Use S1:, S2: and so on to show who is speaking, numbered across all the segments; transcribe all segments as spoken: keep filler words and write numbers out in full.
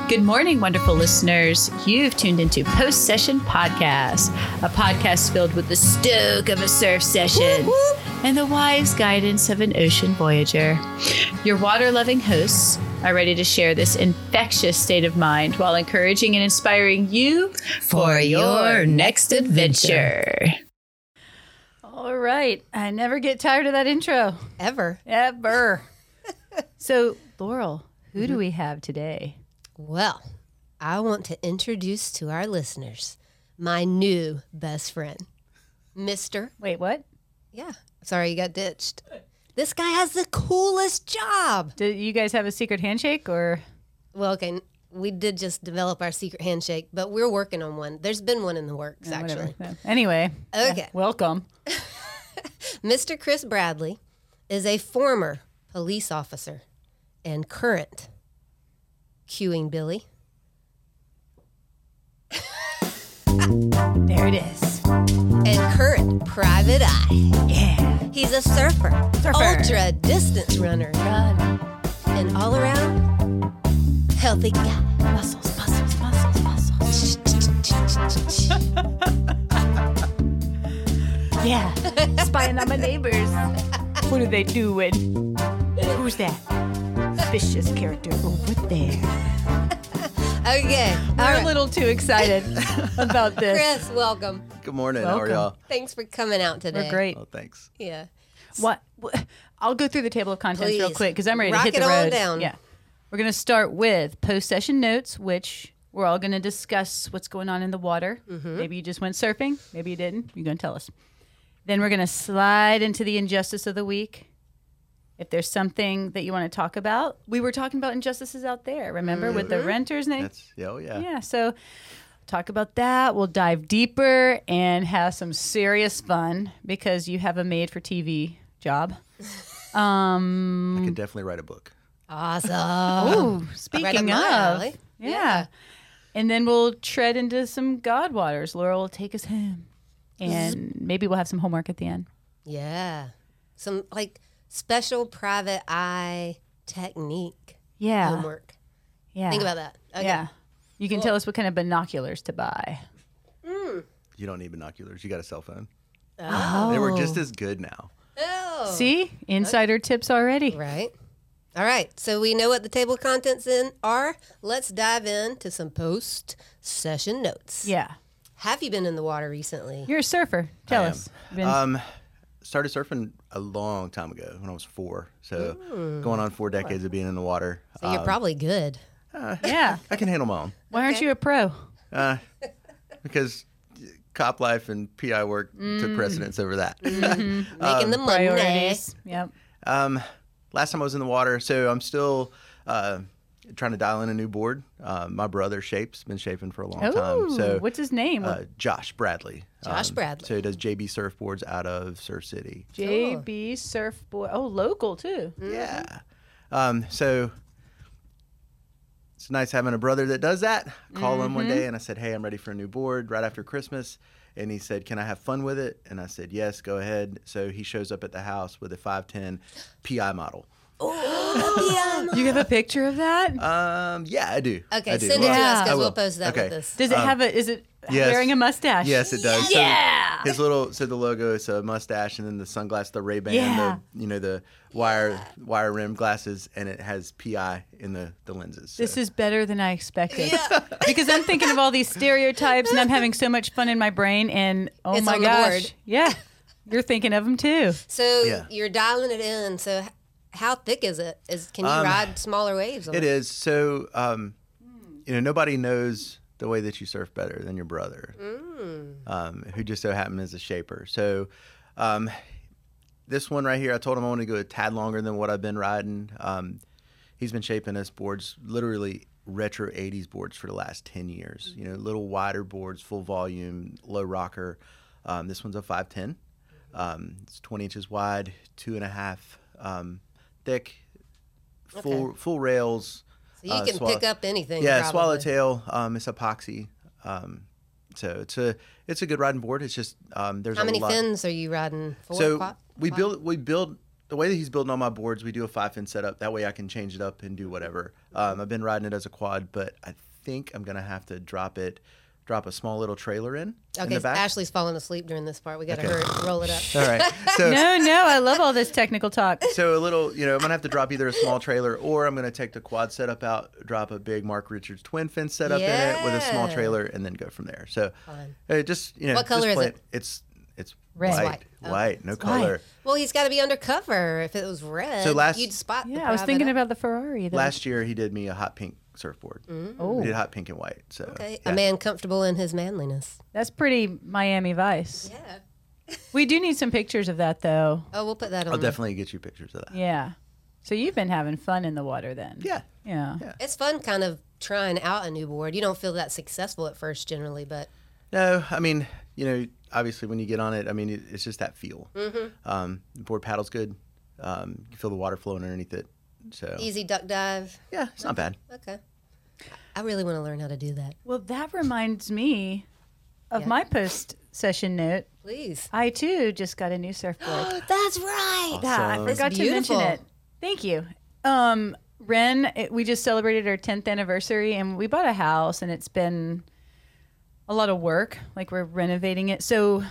S1: Good morning, wonderful listeners. You've tuned into Post Session Podcast, a podcast filled with the stoke of a surf session whoop, whoop. and the wise guidance of an ocean voyager. Your water-loving hosts are ready to share this infectious state of mind while encouraging and inspiring you for your next adventure. All right. I never get tired of that intro.
S2: Ever.
S1: Ever. So, Laurel, who mm-hmm. do we have today?
S2: Well, I want to introduce to our listeners my new best friend, Mister
S1: Wait, what?
S2: Yeah. Sorry, you got ditched. This guy has the coolest job.
S1: Do you guys have a secret handshake or?
S2: Well, okay. We did just develop our secret handshake, but we're working on one. There's been one in the works,
S1: yeah,
S2: actually.
S1: Yeah. Anyway.
S2: Okay.
S1: Yeah, welcome.
S2: Mister Chris Bradley is a former police officer and current cueing Billy.
S1: There it is.
S2: And current private eye.
S1: Yeah.
S2: He's a surfer,
S1: surfer.
S2: ultra distance runner,
S1: Run.
S2: and all around healthy guy.
S1: Muscles, muscles, muscles, muscles. Yeah. Spying on my neighbors. What are they doing? Who's that? Vicious character over there.
S2: Okay.
S1: We're
S2: right.
S1: a little too excited about this.
S2: Chris, welcome.
S3: Good morning.
S1: Welcome.
S3: How are y'all?
S2: Thanks for coming out today.
S1: We're great.
S3: Oh, thanks.
S2: Yeah.
S1: What? I'll go through the table of contents
S2: Please.
S1: real quick because I'm ready
S2: Rock
S1: to hit
S2: it
S1: the
S2: on
S1: road.
S2: down.
S1: Yeah. We're going to start with post-session notes, which we're all going to discuss what's going on in the water.
S2: Mm-hmm.
S1: Maybe you just went surfing. Maybe you didn't. You're going to tell us. Then we're going to slide into the injustice of the week. If there's something that you want to talk about, we were talking about injustices out there, remember, mm-hmm. with the renters name?
S3: That's, yeah, oh, yeah.
S1: Yeah, so talk about that. We'll dive deeper and have some serious fun because you have a made-for-T V job. Um,
S3: I could definitely write a book.
S2: Awesome.
S1: Oh, speaking of,
S2: alley.
S1: Yeah.
S2: yeah.
S1: And then we'll tread into some God waters. Laurel will take us home. And maybe we'll have some homework at the end.
S2: Yeah. Some, like, special private eye technique
S1: Yeah.
S2: homework.
S1: Yeah.
S2: Think about that. Okay.
S1: Yeah. You can
S2: Cool.
S1: tell us what kind of binoculars to buy.
S2: Mm.
S3: You don't need binoculars. You got a cell phone.
S2: Oh.
S3: They work just as good now.
S2: Oh.
S1: See? Insider okay. tips already.
S2: Right. All right. So we know what the table of contents in are. Let's dive into some post-session notes.
S1: Yeah.
S2: Have you been in the water recently?
S1: You're a surfer. Tell
S3: I
S1: us.
S3: Am. Um, started surfing a long time ago when I was four. So mm. going on four decades of being in the water.
S2: So um, you're probably good.
S3: Uh,
S1: yeah.
S3: I can handle my own.
S1: Why aren't
S2: okay.
S1: you a pro?
S3: Uh, because cop life and P I work mm. took precedence over that.
S2: Mm-hmm. Making um, the money.
S1: Priorities. Yep.
S3: Um, last time I was in the water, so I'm still uh, trying to dial in a new board. Uh, my brother Shape's been shaping for a long
S1: Ooh,
S3: time. So
S1: what's his name?
S3: Uh, Josh Bradley.
S2: Josh
S3: um,
S2: Bradley.
S3: So he does J B surfboards out of Surf City.
S1: J B Surfboard. Oh, local too.
S2: Mm-hmm.
S3: Yeah. Um, so it's nice having a brother that does that. I called mm-hmm. him one day and I said, hey, I'm ready for a new board right after Christmas. And he said, can I have fun with it? And I said, yes, go ahead. So he shows up at the house with a five ten P I model.
S2: Oh,
S1: you have a picture of that?
S3: Um, yeah, I do.
S2: Okay,
S3: I do.
S2: send
S3: well,
S2: it to us
S3: I
S2: because
S3: will.
S2: we'll post that
S3: okay.
S2: with this.
S1: Does it
S3: um,
S1: have a, is it
S3: yes.
S1: wearing a mustache?
S3: Yes, it does.
S1: Yeah.
S3: So his little, so the logo is a mustache and then the sunglasses, the Ray-Ban,
S1: yeah.
S3: the, you know, the wire, wire rim glasses, and it has P I in the, the lenses. So.
S1: This is better than I expected.
S2: Yeah.
S1: Because I'm thinking of all these stereotypes and I'm having so much fun in my brain and oh
S2: it's
S1: my
S2: on
S1: gosh.
S2: The board.
S1: Yeah. You're thinking of them too.
S2: So
S3: yeah.
S2: you're dialing it in. So how thick is it? Is Can you
S3: um,
S2: ride smaller waves on it?
S3: It is. So, um, you know, nobody knows the way that you surf better than your brother,
S2: mm.
S3: um, who just so happened is a shaper. So um, this one right here, I told him I want to go a tad longer than what I've been riding. Um, he's been shaping us boards, literally retro eighties boards for the last ten years. You know, little wider boards, full volume, low rocker. Um, this one's a five ten. Um, it's twenty inches wide, two and a half um, thick, full
S2: Okay.
S3: full rails.
S2: So you
S3: uh,
S2: can
S3: swallow-
S2: pick up anything.
S3: Yeah,
S2: probably.
S3: swallowtail. Um, it's epoxy. Um, so it's a it's a good riding board. It's just um, there's
S2: How
S3: a
S2: many
S3: lot.
S2: fins are you riding? Four,
S3: So
S2: five,
S3: we
S2: five?
S3: build we build the way that he's building all my boards, we do a five fin setup. That way I can change it up and do whatever. Um, I've been riding it as a quad, but I think I'm gonna have to drop it, drop a small little trailer in.
S2: Okay,
S3: in the back.
S2: Ashley's falling asleep during this part. We got to
S3: Okay.
S2: hurry, roll it up.
S3: All right. So
S1: No, no, I love all this technical talk.
S3: so a little, you know, I'm gonna have to drop either a small trailer or I'm gonna take the quad setup out, drop a big Mark Richards twin fin setup in it with a small
S2: Yeah.
S3: trailer, and then go from there. So
S2: Fun.
S3: uh, just you know,
S2: What color
S3: just
S2: is
S3: play
S2: it?
S3: It's it's
S1: Red.
S3: white,
S2: White. Oh.
S3: white, no
S1: white.
S3: color.
S2: Well, he's got to be undercover. If it was red,
S3: So last-
S2: you'd spot the
S1: Yeah, I was
S2: private
S1: thinking
S2: eye.
S1: about the Ferrari. Though.
S3: Last year he did me a hot pink surfboard.
S1: Oh,
S3: We did hot pink and white. So
S2: Okay,
S3: yeah.
S2: a man comfortable in his manliness.
S1: that's pretty Miami Vice.
S2: Yeah.
S1: We do need some pictures of that, though.
S2: Oh, we'll put that on.
S3: I'll
S2: the-
S3: definitely get you pictures of that.
S1: Yeah. So you've been having fun in the water then?
S3: Yeah.
S1: Yeah.
S3: Yeah.
S2: It's fun kind of trying out a new board. You don't feel that successful at first generally, but
S3: No, I mean, you know, obviously when you get on it, I mean, it, it's just that feel. Mm-hmm. Um, the board paddle's good. Um, you feel the water flowing underneath it. So
S2: easy duck dive.
S3: yeah, it's not bad.
S2: Okay. I really want to learn how to do that.
S1: Well, that reminds me of
S2: Yeah.
S1: my post session note.
S2: Please.
S1: I too just got a new surfboard.
S2: That's right.
S1: Yeah, I
S3: Awesome.
S1: forgot
S2: It's
S1: to mention
S2: beautiful.
S1: it. Thank you. Um, Ren, it, we just celebrated our tenth anniversary and we bought a house and it's been a lot of work. Like we're renovating it. So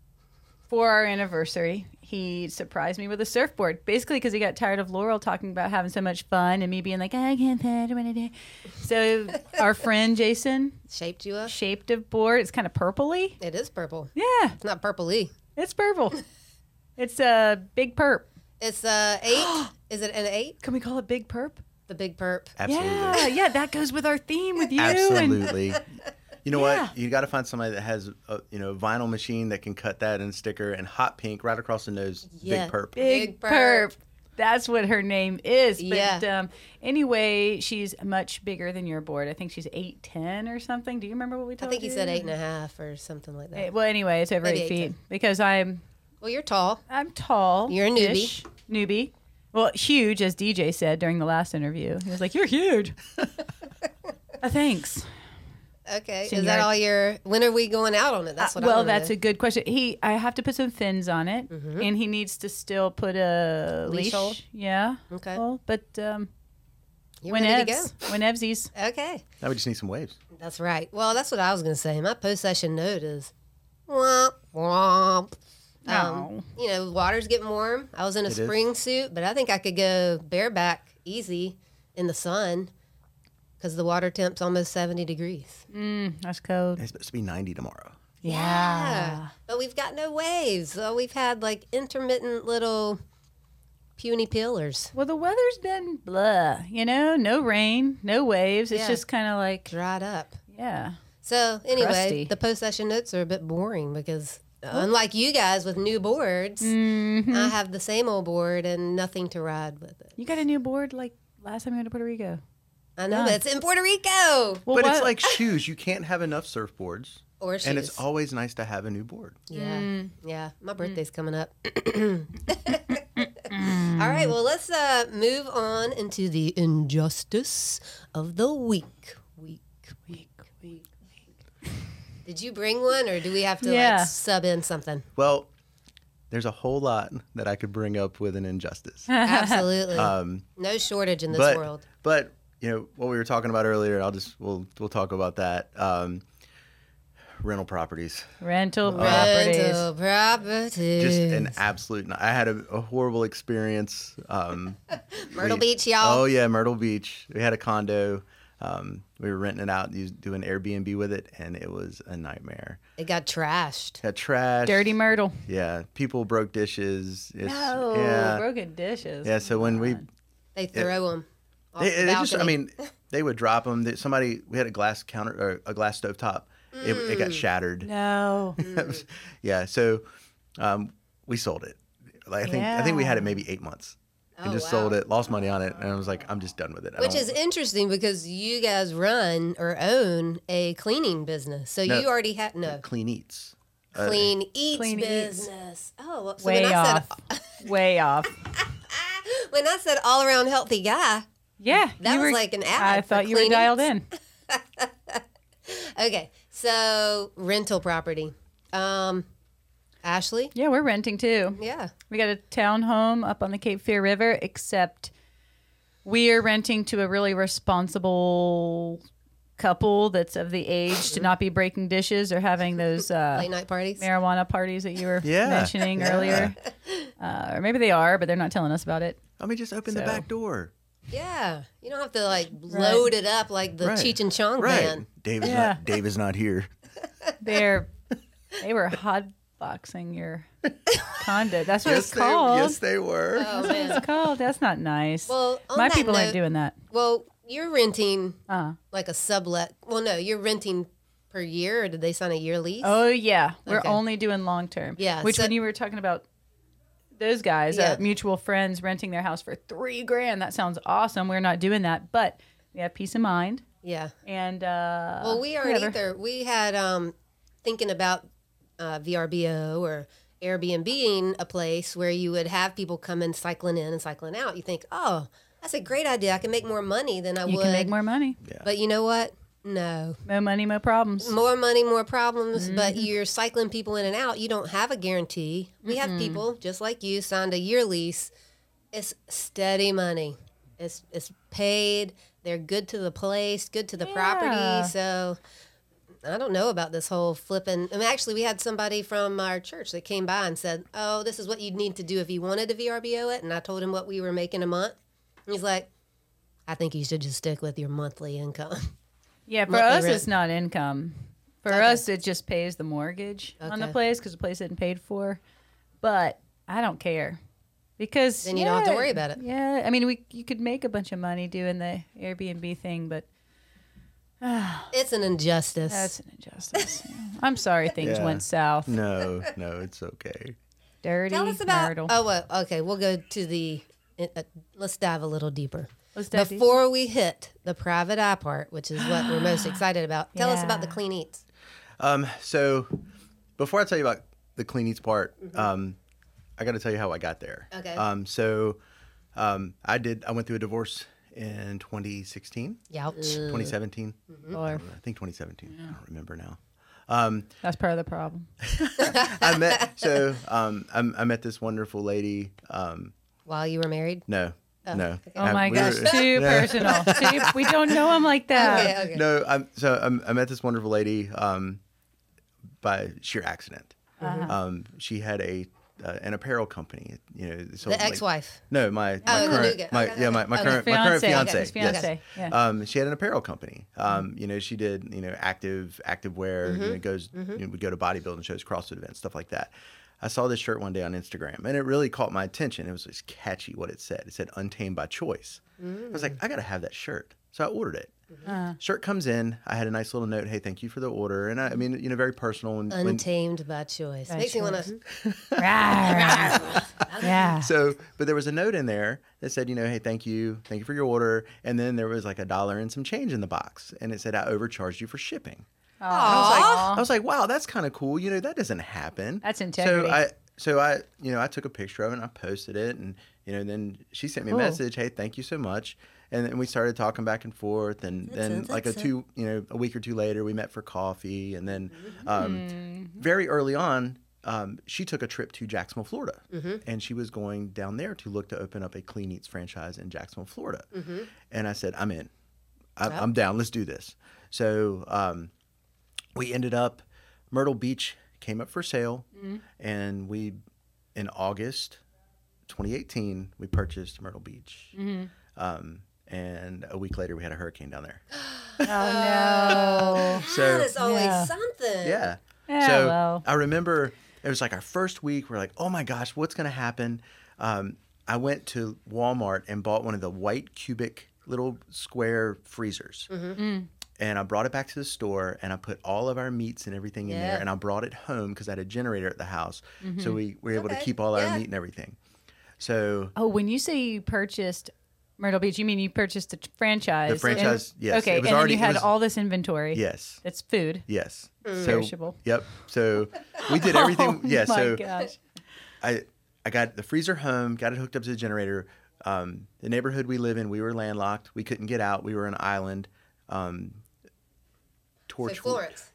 S1: for our anniversary, he surprised me with a surfboard, basically because he got tired of Laurel talking about having so much fun and me being like, I can't pet what I do. So our friend Jason
S2: Shaped you up.
S1: shaped a board. It's kind of purpley.
S2: It is purple.
S1: Yeah,
S2: It's not purpley.
S1: it's purple. It's a big perp.
S2: It's uh eight. Is it an eight?
S1: Can we call it big perp?
S2: The big perp.
S3: Absolutely.
S1: Yeah, yeah, that goes with our theme with you. And
S3: Absolutely. You know
S1: Yeah.
S3: what? You got to find somebody that has a you know vinyl machine that can cut that and sticker and hot pink right across the nose.
S2: Yeah.
S3: Big perp.
S1: big,
S2: Big perp.
S1: perp. That's what her name is. But
S2: Yeah.
S1: um, anyway, she's much bigger than your board. I think she's eight ten or something. Do you remember what we
S2: I
S1: told
S2: think
S1: you?
S2: he said eight and a half or something like that.
S1: Eh, Well, anyway, it's over
S2: Maybe
S1: eight
S2: eight,
S1: feet
S2: ten.
S1: because I'm
S2: Well, you're tall.
S1: I'm tall.
S2: You're a newbie.
S1: Newbie. Well, huge, as D J said during the last interview. He was like, "You're huge." uh, thanks.
S2: Okay. Is
S1: Senior-
S2: that all your? When are we going out on it? That's what.
S1: Uh,
S2: I
S1: well,
S2: wanna
S1: that's
S2: know.
S1: a good question. He, I have to put some fins on it, and he needs to still put a
S2: Leash
S1: leash.
S2: hold?
S1: Yeah.
S2: Okay.
S1: Well, but um,
S2: You're
S1: when
S2: ready to
S1: Evs, when Evsies.
S2: go. Okay.
S3: Now we just need some waves.
S2: That's right. Well, that's what I was going to say. My post session note is womp womp. Um,
S1: Oh.
S2: you know, water's getting warm. I was in a
S3: It is.
S2: spring suit, but I think I could go bareback easy in the sun because the water temp's almost seventy degrees.
S1: Mm, that's cold.
S3: It's supposed to be ninety tomorrow.
S1: Yeah.
S2: But we've got no waves. So we've had like intermittent little puny pillars.
S1: Well, the weather's been blah. You know, no rain, no waves. It's
S2: Yeah.
S1: just kind of like,
S2: Dried up.
S1: yeah.
S2: So anyway,
S1: Crusty.
S2: the post session notes are a bit boring because unlike you guys with new boards,
S1: Mm-hmm.
S2: I have the same old board and nothing to ride with it.
S1: You got a new board like last time you went to Puerto Rico.
S2: I know,
S1: Yeah.
S2: but it's in Puerto Rico.
S1: Well,
S3: but it's
S1: what-
S3: like shoes. You can't have enough surfboards.
S2: Or shoes.
S3: And it's always nice to have a new board.
S2: Yeah,
S1: Mm.
S2: yeah. My birthday's coming up. All right, well, let's uh, move on into the injustice of the week. Week, week, week, week. Did you bring one, or do we have to
S1: Yeah.
S2: like sub in something?
S3: Well, there's a whole lot that I could bring up with an injustice.
S2: Absolutely,
S3: Um,
S2: no shortage in this
S3: but,
S2: world.
S3: but you know what we were talking about earlier. I'll just we'll we'll talk about that. Um, rental properties,
S1: rental properties.
S2: Rental properties.
S3: just an absolute. I had a, a horrible experience. Um,
S2: Myrtle
S3: we-
S2: Beach, y'all.
S3: Oh yeah, Myrtle Beach. We had a condo. Um, we were renting it out, used- doing Airbnb with it, and it was a nightmare.
S2: It got trashed.
S3: Had trash,
S1: Dirty Myrtle.
S3: Yeah, people broke dishes. It's,
S1: No,
S3: yeah,
S1: broken dishes.
S3: yeah. So when we,
S2: They throw them. Off
S3: they,
S2: the
S3: they just, I
S2: balcony.
S3: mean, they would drop them. They, somebody, we had a glass counter, or a glass stove top. It, it
S2: Mm.
S3: got shattered.
S1: No.
S3: Yeah, so um, we sold it. Like I think I think we had it maybe eight months. And
S2: Oh,
S3: just
S2: wow.
S3: sold it, lost money on it, and I was like, I'm just done with it. I
S2: Which
S3: don't-
S2: is interesting because you guys run or own a cleaning business. So
S3: No.
S2: you already have no
S3: Clean Eats. Uh,
S2: clean eats
S1: Clean Eats.
S2: business. Oh, well, so
S1: Way
S2: when I
S1: off.
S2: said
S1: Way off.
S2: when I said all around healthy guy,
S1: Yeah.
S2: that
S1: you
S2: was
S1: were,
S2: like an ad.
S1: I
S2: for
S1: thought you were
S2: Clean
S1: dialed
S2: Eats.
S1: in.
S2: Okay, so rental property. Um, Ashley?
S1: Yeah, we're renting too.
S2: Yeah.
S1: We got a townhome up on the Cape Fear River, except we are renting to a really responsible couple that's of the age to not be breaking dishes or having those uh,
S2: Late night parties.
S1: marijuana parties that you were
S3: Yeah.
S1: mentioning
S3: Yeah.
S1: earlier. Uh, or maybe they are, but they're not telling us about it.
S3: Let me just open the
S1: So-
S3: back door.
S2: Yeah. You don't have to like load it up like the
S3: Right.
S2: Cheech and Chong
S3: Right.
S2: band.
S3: Dave is
S1: Yeah.
S3: not. Dave is not here.
S1: They're they were hotboxing your condo. That's what
S3: yes,
S1: it's
S3: they,
S1: called.
S3: yes, they were.
S2: Oh
S1: That's what
S2: man.
S1: it's called. That's not nice.
S2: Well, on
S1: My
S2: that
S1: people
S2: note,
S1: aren't doing that.
S2: Well, you're renting
S1: Uh,
S2: like a sublet. Well, no, you're renting per year, or did they sign a year lease?
S1: oh yeah, we're
S2: Okay.
S1: only doing long term.
S2: Yeah,
S1: Which
S2: so-
S1: when you were talking about those guys,
S2: Yeah.
S1: uh, mutual friends renting their house for three grand, that sounds awesome. We're not doing that, but we have peace of mind.
S2: Yeah.
S1: And uh,
S2: Well, we aren't
S1: whatever.
S2: either. We had um, thinking about uh, V R B O or Airbnb-ing a place where you would have people come in cycling in and cycling out. You think, oh, that's a great idea. I can make more money than I
S1: You
S2: would.
S1: can make more money.
S2: But you know what? No.
S1: More money, more problems.
S2: More money, more problems, but
S1: Mm-hmm.
S2: you're cycling people in and out. You don't have a guarantee. We have people just like you signed a year lease. It's steady money. It's it's paid. They're good to the place, good to the
S1: Yeah.
S2: property. So I don't know about this whole flipping. I mean, actually, we had somebody from our church that came by and said, "Oh, this is what you'd need to do if you wanted to V R B O it." And I told him what we were making a month. And he's like, "I think you should just stick with your monthly income."
S1: Yeah, for
S2: monthly
S1: us,
S2: rent.
S1: it's not income. For
S2: Okay.
S1: us, it just pays the mortgage on the
S2: Okay.
S1: place because the place isn't paid for. But I don't care because
S2: Then you don't have to
S1: yeah,
S2: worry about it.
S1: Yeah, I mean, we you could make a bunch of money doing the Airbnb thing, but
S2: It's an injustice.
S1: that's an injustice. Yeah. I'm sorry things
S3: Yeah.
S1: went south.
S3: No, no, it's okay.
S1: Dirty
S2: Tell us about.
S1: Myrtle.
S2: Oh, well, okay. We'll go to the. Uh, let's dive a little deeper.
S1: Let's dive deep.
S2: Before we hit the private eye part, which is what we're most excited about, tell us about the
S1: Yeah.
S2: clean eats.
S3: Um, so before I tell you about the clean eats part,
S2: Mm-hmm.
S3: um, I got to tell you how I got there.
S2: Okay.
S3: Um, so um, I did. I went through a divorce in twenty sixteen,
S2: Youch.
S3: twenty seventeen.
S1: Or
S3: I think twenty seventeen. I don't remember now. Um,
S1: that's part of the problem.
S3: I met so um, I, I met this wonderful lady. Um,
S2: While you were married.
S3: no, no.
S1: Oh
S3: I-
S1: my
S3: we
S1: gosh,
S3: were-
S1: too personal. Too, we don't know him like that.
S2: Okay. Okay.
S3: No, I'm, so I'm, I met this wonderful lady um, by sheer accident.
S1: Uh-huh.
S3: Um, she had a uh, an apparel company. You know, so
S2: The
S3: like-
S2: ex-wife.
S3: No, my, my
S2: Oh, the new
S3: current,
S2: guy.
S3: my
S2: Okay,
S3: yeah, my,
S2: okay.
S3: my
S2: Okay.
S3: current my current
S1: Fiance.
S3: fiance.
S1: His fiance.
S3: Yes.
S1: Yeah.
S3: Um, she had an apparel company. Um, you know, she did you know active active wear.
S2: Mm-hmm.
S3: You know, goes you know, would go to bodybuilding shows, CrossFit events, stuff like that. I saw this shirt one day on Instagram, and it really caught my attention. It was just catchy what it said. It said "Untamed by Choice." I was like, I gotta have that shirt, so I ordered it.
S1: Uh,
S3: Shirt comes in. I had a nice little note. Hey, thank you for the order. And I, I mean, you know, very personal. And when,
S2: Untamed by choice.
S1: By
S2: Makes me want
S1: choice.
S2: to.
S1: rah, rah. yeah.
S3: so, but there was a note in there that said, you know, hey, thank you, thank you for your order. And then there was like a dollar and some change in the box, and it said I overcharged you for shipping.
S1: Aw.
S3: I was like, wow, that's kind of cool. You know, that doesn't happen.
S1: That's integrity.
S3: So I, so I, you know, I took a picture of it and I posted it, and you know, then she sent me a
S1: Cool.
S3: message, hey, thank you so much. And then we started talking back and forth, and
S2: That's
S3: then
S2: it,
S3: like a
S2: that's it.
S3: two, you know, a week or two later, we met for coffee, and then um,
S1: Mm-hmm.
S3: very early on, um, she took a trip to Jacksonville, Florida,
S2: Mm-hmm.
S3: and she was going down there to look to open up a Clean Eats franchise in Jacksonville, Florida.
S2: Mm-hmm.
S3: And I said, I'm in, I,
S2: Yep.
S3: I'm down. Let's do this. So um, we ended up, Myrtle Beach came up for sale,
S1: Mm-hmm.
S3: and we, in August twenty eighteen, we purchased Myrtle Beach.
S1: Mm-hmm.
S3: Um, and a week later, we had a hurricane down there.
S1: Oh no.
S3: So
S2: That is always
S1: Yeah.
S2: something.
S3: yeah.
S1: Yeah,
S3: so
S1: well.
S3: I remember it was like our first week. We're like, oh my gosh, what's going to happen? Um, I went to Walmart and bought one of the white cubic little square freezers.
S1: Mm.
S3: And I brought it back to the store, and I put all of our meats and everything in
S2: Yeah.
S3: there. And I brought it home because I had a generator at the house. So we were able
S2: Okay,
S3: to keep all our
S2: yeah.
S3: meat and everything. So
S1: Oh, when you say you purchased Myrtle Beach, you mean you purchased a t- franchise?
S3: The franchise,
S1: and-
S3: yes.
S1: Okay,
S3: It was
S1: and
S3: already-
S1: then
S3: it
S1: you had
S3: was-
S1: all this inventory.
S3: yes,
S1: It's food.
S3: yes. So,
S1: Perishable.
S3: yep. So we did everything.
S1: Oh,
S3: yeah.
S1: my
S3: So
S1: gosh.
S3: I I got the freezer home, got it hooked up to the generator. Um, the neighborhood we live in, we were landlocked. We couldn't get out. We were an island. Um,
S2: So
S3: Torchwood.
S2: Florence.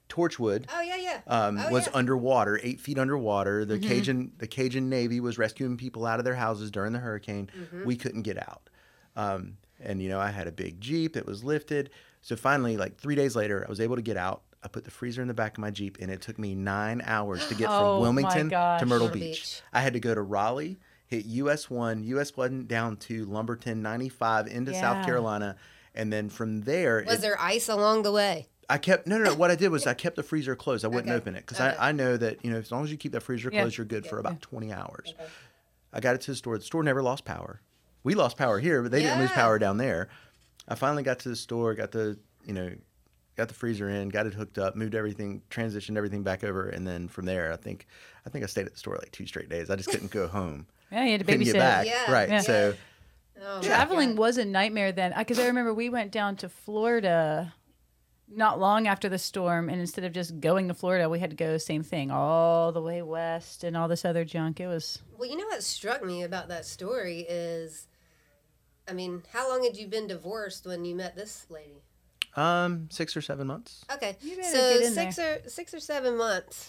S3: Torchwood.
S2: Oh yeah, yeah.
S3: Um,
S2: oh,
S3: was
S2: yeah.
S3: underwater, eight feet underwater. The Cajun, the Cajun Navy was rescuing people out of their houses during the hurricane.
S2: Mm-hmm.
S3: We couldn't get out, um, and you know, I had a big Jeep that was lifted. So finally, like three days later, I was able to get out. I put the freezer in the back of my Jeep, and it took me nine hours to get
S1: Oh,
S3: from
S1: my
S3: Wilmington
S1: gosh.
S3: to Myrtle
S2: Myrtle
S3: Beach.
S2: Beach.
S3: I had to go to Raleigh, hit U S one, U S one down to Lumberton ninety-five into
S1: Yeah.
S3: South Carolina, and then from there,
S2: Was
S3: it-
S2: there ice along the way?
S3: I kept no, no, no. What I did was I kept the freezer closed. I wouldn't
S2: Okay.
S3: open it because
S2: Okay.
S3: I, I know that you know as long as you keep that freezer
S1: Yeah.
S3: closed, you're good for about twenty hours. I got it to the store. The store never lost power. We lost power here, but they didn't lose
S2: Yeah.
S3: power down there. I finally got to the store, got the you know, got the freezer in, got it hooked up, moved everything, transitioned everything back over, and then from there, I think I think I stayed at the store like two straight days. I just couldn't go home.
S1: Yeah, you had to
S3: Couldn't
S1: babysit.
S3: get back.
S2: Yeah.
S3: Right.
S1: Yeah.
S3: So
S2: Oh, my
S1: Traveling
S2: God.
S1: was a nightmare then, because I remember we went down to Florida not long after the storm, and instead of just going to Florida, we had to go same thing all the way west and all this other junk. It was
S2: Well, you know what struck me about that story is, I mean, how long had you been divorced when you met this lady?
S3: um, six or seven months.
S2: Okay,
S1: You better
S2: so
S1: get in
S2: six or six or seven months.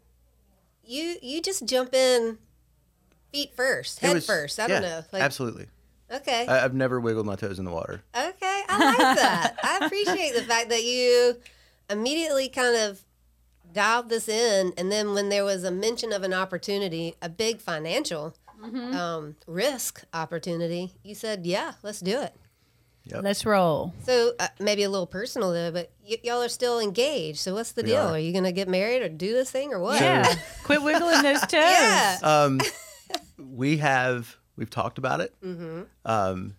S2: You you just jump in, feet first,
S3: It
S2: head
S3: was-
S2: first. I
S3: yeah,
S2: don't know. Like,
S3: absolutely.
S2: okay,
S3: I, I've never wiggled my toes in the water.
S2: okay, I like that. I appreciate the fact that you immediately kind of dialed this in, and then when there was a mention of an opportunity, a big financial um, risk opportunity, you said, "Yeah, let's do it."
S3: Yep.
S1: let's roll.
S2: So uh, maybe a little personal though, but y- y'all are still engaged. So what's the
S3: We
S2: deal?
S3: are.
S2: Are you gonna get married or do this thing or what?
S1: Yeah, quit wiggling those toes.
S2: Yeah.
S3: Um, we have we've talked about it.
S2: Mm-hmm.
S3: Um,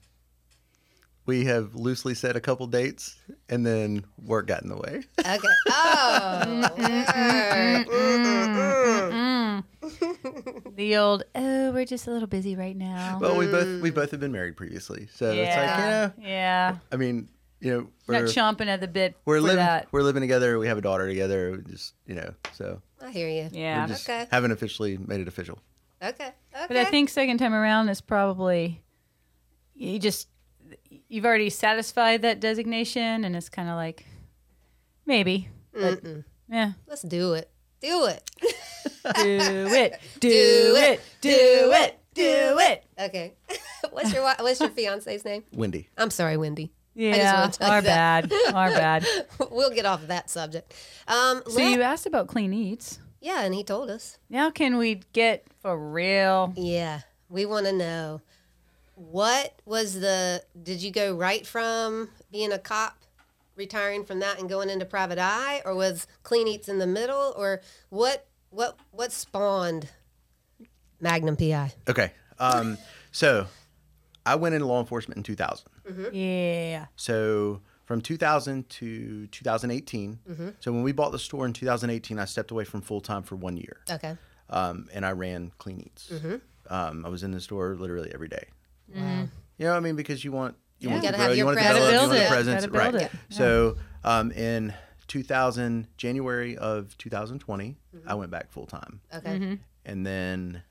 S3: we have loosely set a couple dates, and then work got in the way.
S2: Okay. Oh. word. Mm-mm-mm.
S1: The old, oh, we're just a little busy right now.
S3: Well, we both we both have been married previously, so it's like
S1: yeah,
S3: yeah.
S1: yeah.
S3: I mean, you know,
S1: Not
S3: we're
S1: chomping at the bit
S3: we're
S1: for
S3: living
S1: that.
S3: we're living together. We have a daughter together. We just you know, so
S2: I hear you.
S1: Yeah.
S3: we just
S2: Okay.
S3: haven't officially made it official.
S2: Okay. Okay.
S1: But I think second time around is probably you just you've already satisfied that designation, and it's kind of like maybe, but
S2: Mm-mm.
S1: yeah,
S2: Let's do it. Do it.
S1: do it, do,
S2: Do
S1: it,
S2: it,
S1: do
S2: do
S1: it, do it.
S2: Okay. what's your wa- What's your fiance's name?
S3: Wendy.
S2: I'm sorry, Wendy.
S1: Yeah,
S2: wanna tell you
S1: our
S2: that.
S1: bad, our bad.
S2: We'll get off of that subject. Um,
S1: So
S2: let-
S1: you asked about clean eats.
S2: yeah, and he told us.
S1: Now can we get for real?
S2: Yeah, we want to know what was the. Did you go right from being a cop, retiring from that, and going into private eye, or was Clean Eats in the middle, or what? What? What spawned Magnum P I?
S3: Okay. Um, so I went into law enforcement in two thousand.
S1: Yeah.
S3: So from two thousand to two thousand eighteen. So when we bought the store in two thousand eighteen, I stepped away from full time for one year,
S2: Okay.
S3: um, and I ran Clean Eats. Um, I was in the store literally every day.
S2: Wow.
S3: You know what I mean? Because you want you
S1: Yeah.
S3: want to
S2: Gotta
S3: grow,
S2: have
S3: you
S2: your
S3: want to
S2: presence.
S3: develop, you
S1: Gotta
S3: want a
S1: build it.
S3: presence,
S1: Gotta build
S3: right?
S1: it. Yeah.
S3: So um, in two thousand, January of two thousand twenty, I went back full time,
S2: Okay.
S3: and then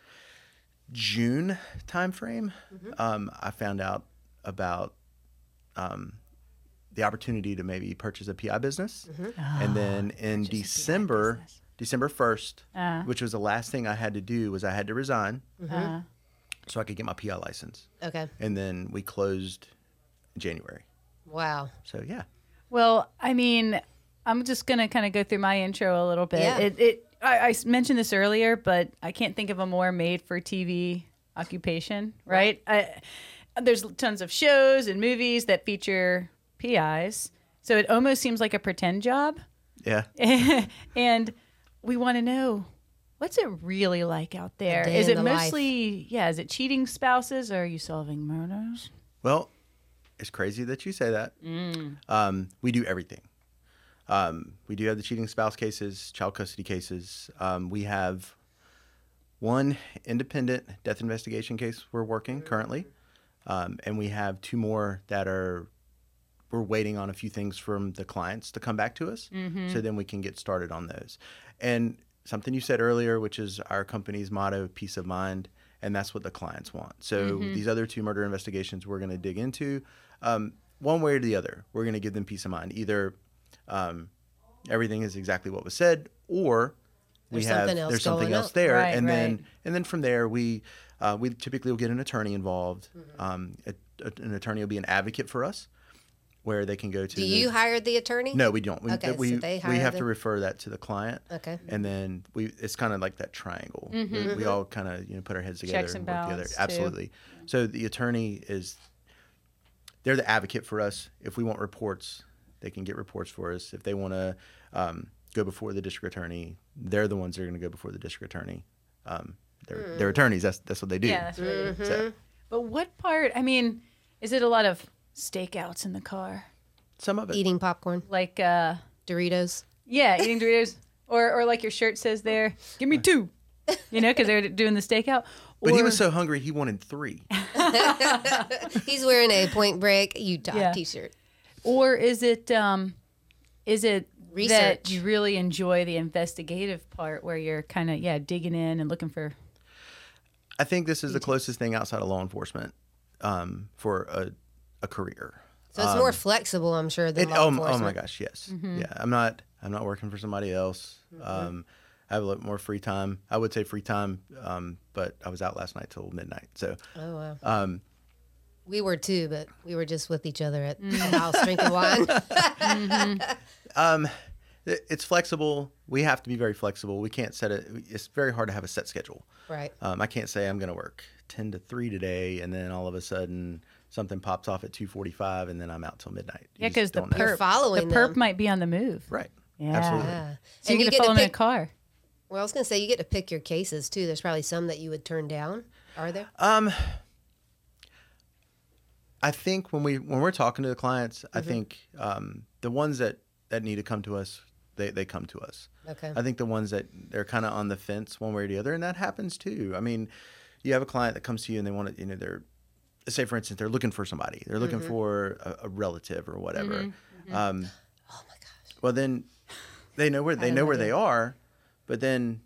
S3: June timeframe, um, I found out about um, the opportunity to maybe purchase a P I business, and then in
S1: purchase a P I
S3: December,
S1: business.
S3: December first,
S1: Uh,
S3: which was the last thing I had to do, was I had to resign
S1: uh,
S3: so I could get my P I license,
S2: Okay.
S3: and then we closed in January.
S2: Wow.
S3: So yeah,
S1: Well, I mean, I'm just gonna kind of go through my intro a little bit.
S2: Yeah.
S1: It, it I, I s- mentioned this earlier, but I can't think of a more made-for-T V occupation, right? I, there's tons of shows and movies that feature P Is, so it almost seems like a pretend job.
S3: yeah.
S1: And we want to know, what's it really like out there?
S2: day
S1: Is
S2: in
S1: it
S2: the life.
S1: mostly, yeah? Is it cheating spouses, or are you solving murders?
S3: Well, it's crazy that you say that. Um, we do everything. Um, we do have the cheating spouse cases, child custody cases. Um, we have one independent death investigation case we're working currently, um, and we have two more that are we're waiting on a few things from the clients to come back to us, so then we can get started on those. And something you said earlier, which is our company's motto, peace of mind, and that's what the clients want. So these other two murder investigations we're going to dig into, um, one way or the other. We're going to give them peace of mind. Either, um, everything is exactly what was said, or we
S2: There's
S3: have
S2: something else
S3: there's something
S2: going
S3: else
S2: on.
S3: there,
S1: Right,
S3: and
S1: right.
S3: then and then from there we uh, we typically will get an attorney involved.
S2: Mm-hmm.
S3: Um, a, a- an attorney will be an advocate for us, where they can go to.
S2: Do
S3: the,
S2: you hire the attorney?
S3: No, we don't. We,
S2: Okay,
S3: we,
S2: so they
S3: we
S2: hire
S3: have
S2: the-
S3: to refer that to the client.
S2: Okay.
S3: And then we it's kind of like that triangle. We, we all kind of you know put our heads together
S1: Checks and
S3: work together.
S1: balance, too.
S3: Absolutely. So the attorney is they're the advocate for us. If we want reports, they can get reports for us. If they want to um, go before the district attorney, they're the ones that are going to go before the district attorney. Um, they're they're attorneys. That's that's what they do.
S1: Yeah, that's what it is.
S3: So,
S1: But what part? I mean, is it a lot of stakeouts in the car?
S3: some of it.
S2: Eating popcorn,
S1: Like, uh,
S2: Doritos.
S1: yeah, eating Doritos, or or like your shirt says there, give me two. You know, because they're doing the stakeout.
S3: But he
S1: Or-
S3: was so hungry he wanted three.
S2: He's wearing a Point Break Utah
S1: Yeah.
S2: T-shirt.
S1: Or is it um, is it that
S2: Research.
S1: you really enjoy the investigative part where you're kind of yeah digging in and looking for
S3: I think this is the closest thing outside of law enforcement um, for a, a career.
S2: So it's more flexible, I'm sure, than
S3: It,
S2: law
S3: oh, oh
S2: enforcement.
S3: my gosh, yes, yeah. I'm not. I'm not working for somebody else.
S2: Mm-hmm.
S3: Um, I have a lot more free time. I would say free time, um, but I was out last night till midnight. So
S2: Oh wow.
S3: um,
S2: We were too, but we were just with each other at
S1: Mm.
S2: the house drinking wine.
S3: um, it, it's flexible. We have to be very flexible. We can't set it. It's very hard to have a set schedule.
S2: Right.
S3: Um, I can't say I'm going to work ten to three today, and then all of a sudden something pops off at two forty-five, and then I'm out till midnight. You
S1: yeah
S3: just
S1: because the
S3: don't know.
S1: perp
S2: You're following
S1: the perp
S2: them.
S1: might be on the move.
S3: Right.
S1: Yeah.
S3: Absolutely.
S2: Yeah.
S1: So you
S2: And
S1: get to follow them in a
S2: pick.
S1: car.
S2: Well, I was going to say you get to pick your cases too. There's probably some that you would turn down. Are there?
S3: Um, I think when we when we're talking to the clients, I think um, the ones that, that need to come to us, they, they come to us.
S2: Okay.
S3: I think the ones that they're kind of on the fence one way or the other, and that happens too. I mean, you have a client that comes to you and they want to, you know, they're say for instance they're looking for somebody, they're looking for a, a relative or whatever. Um,
S2: Oh my gosh.
S3: well, then they know where they know where they are, but then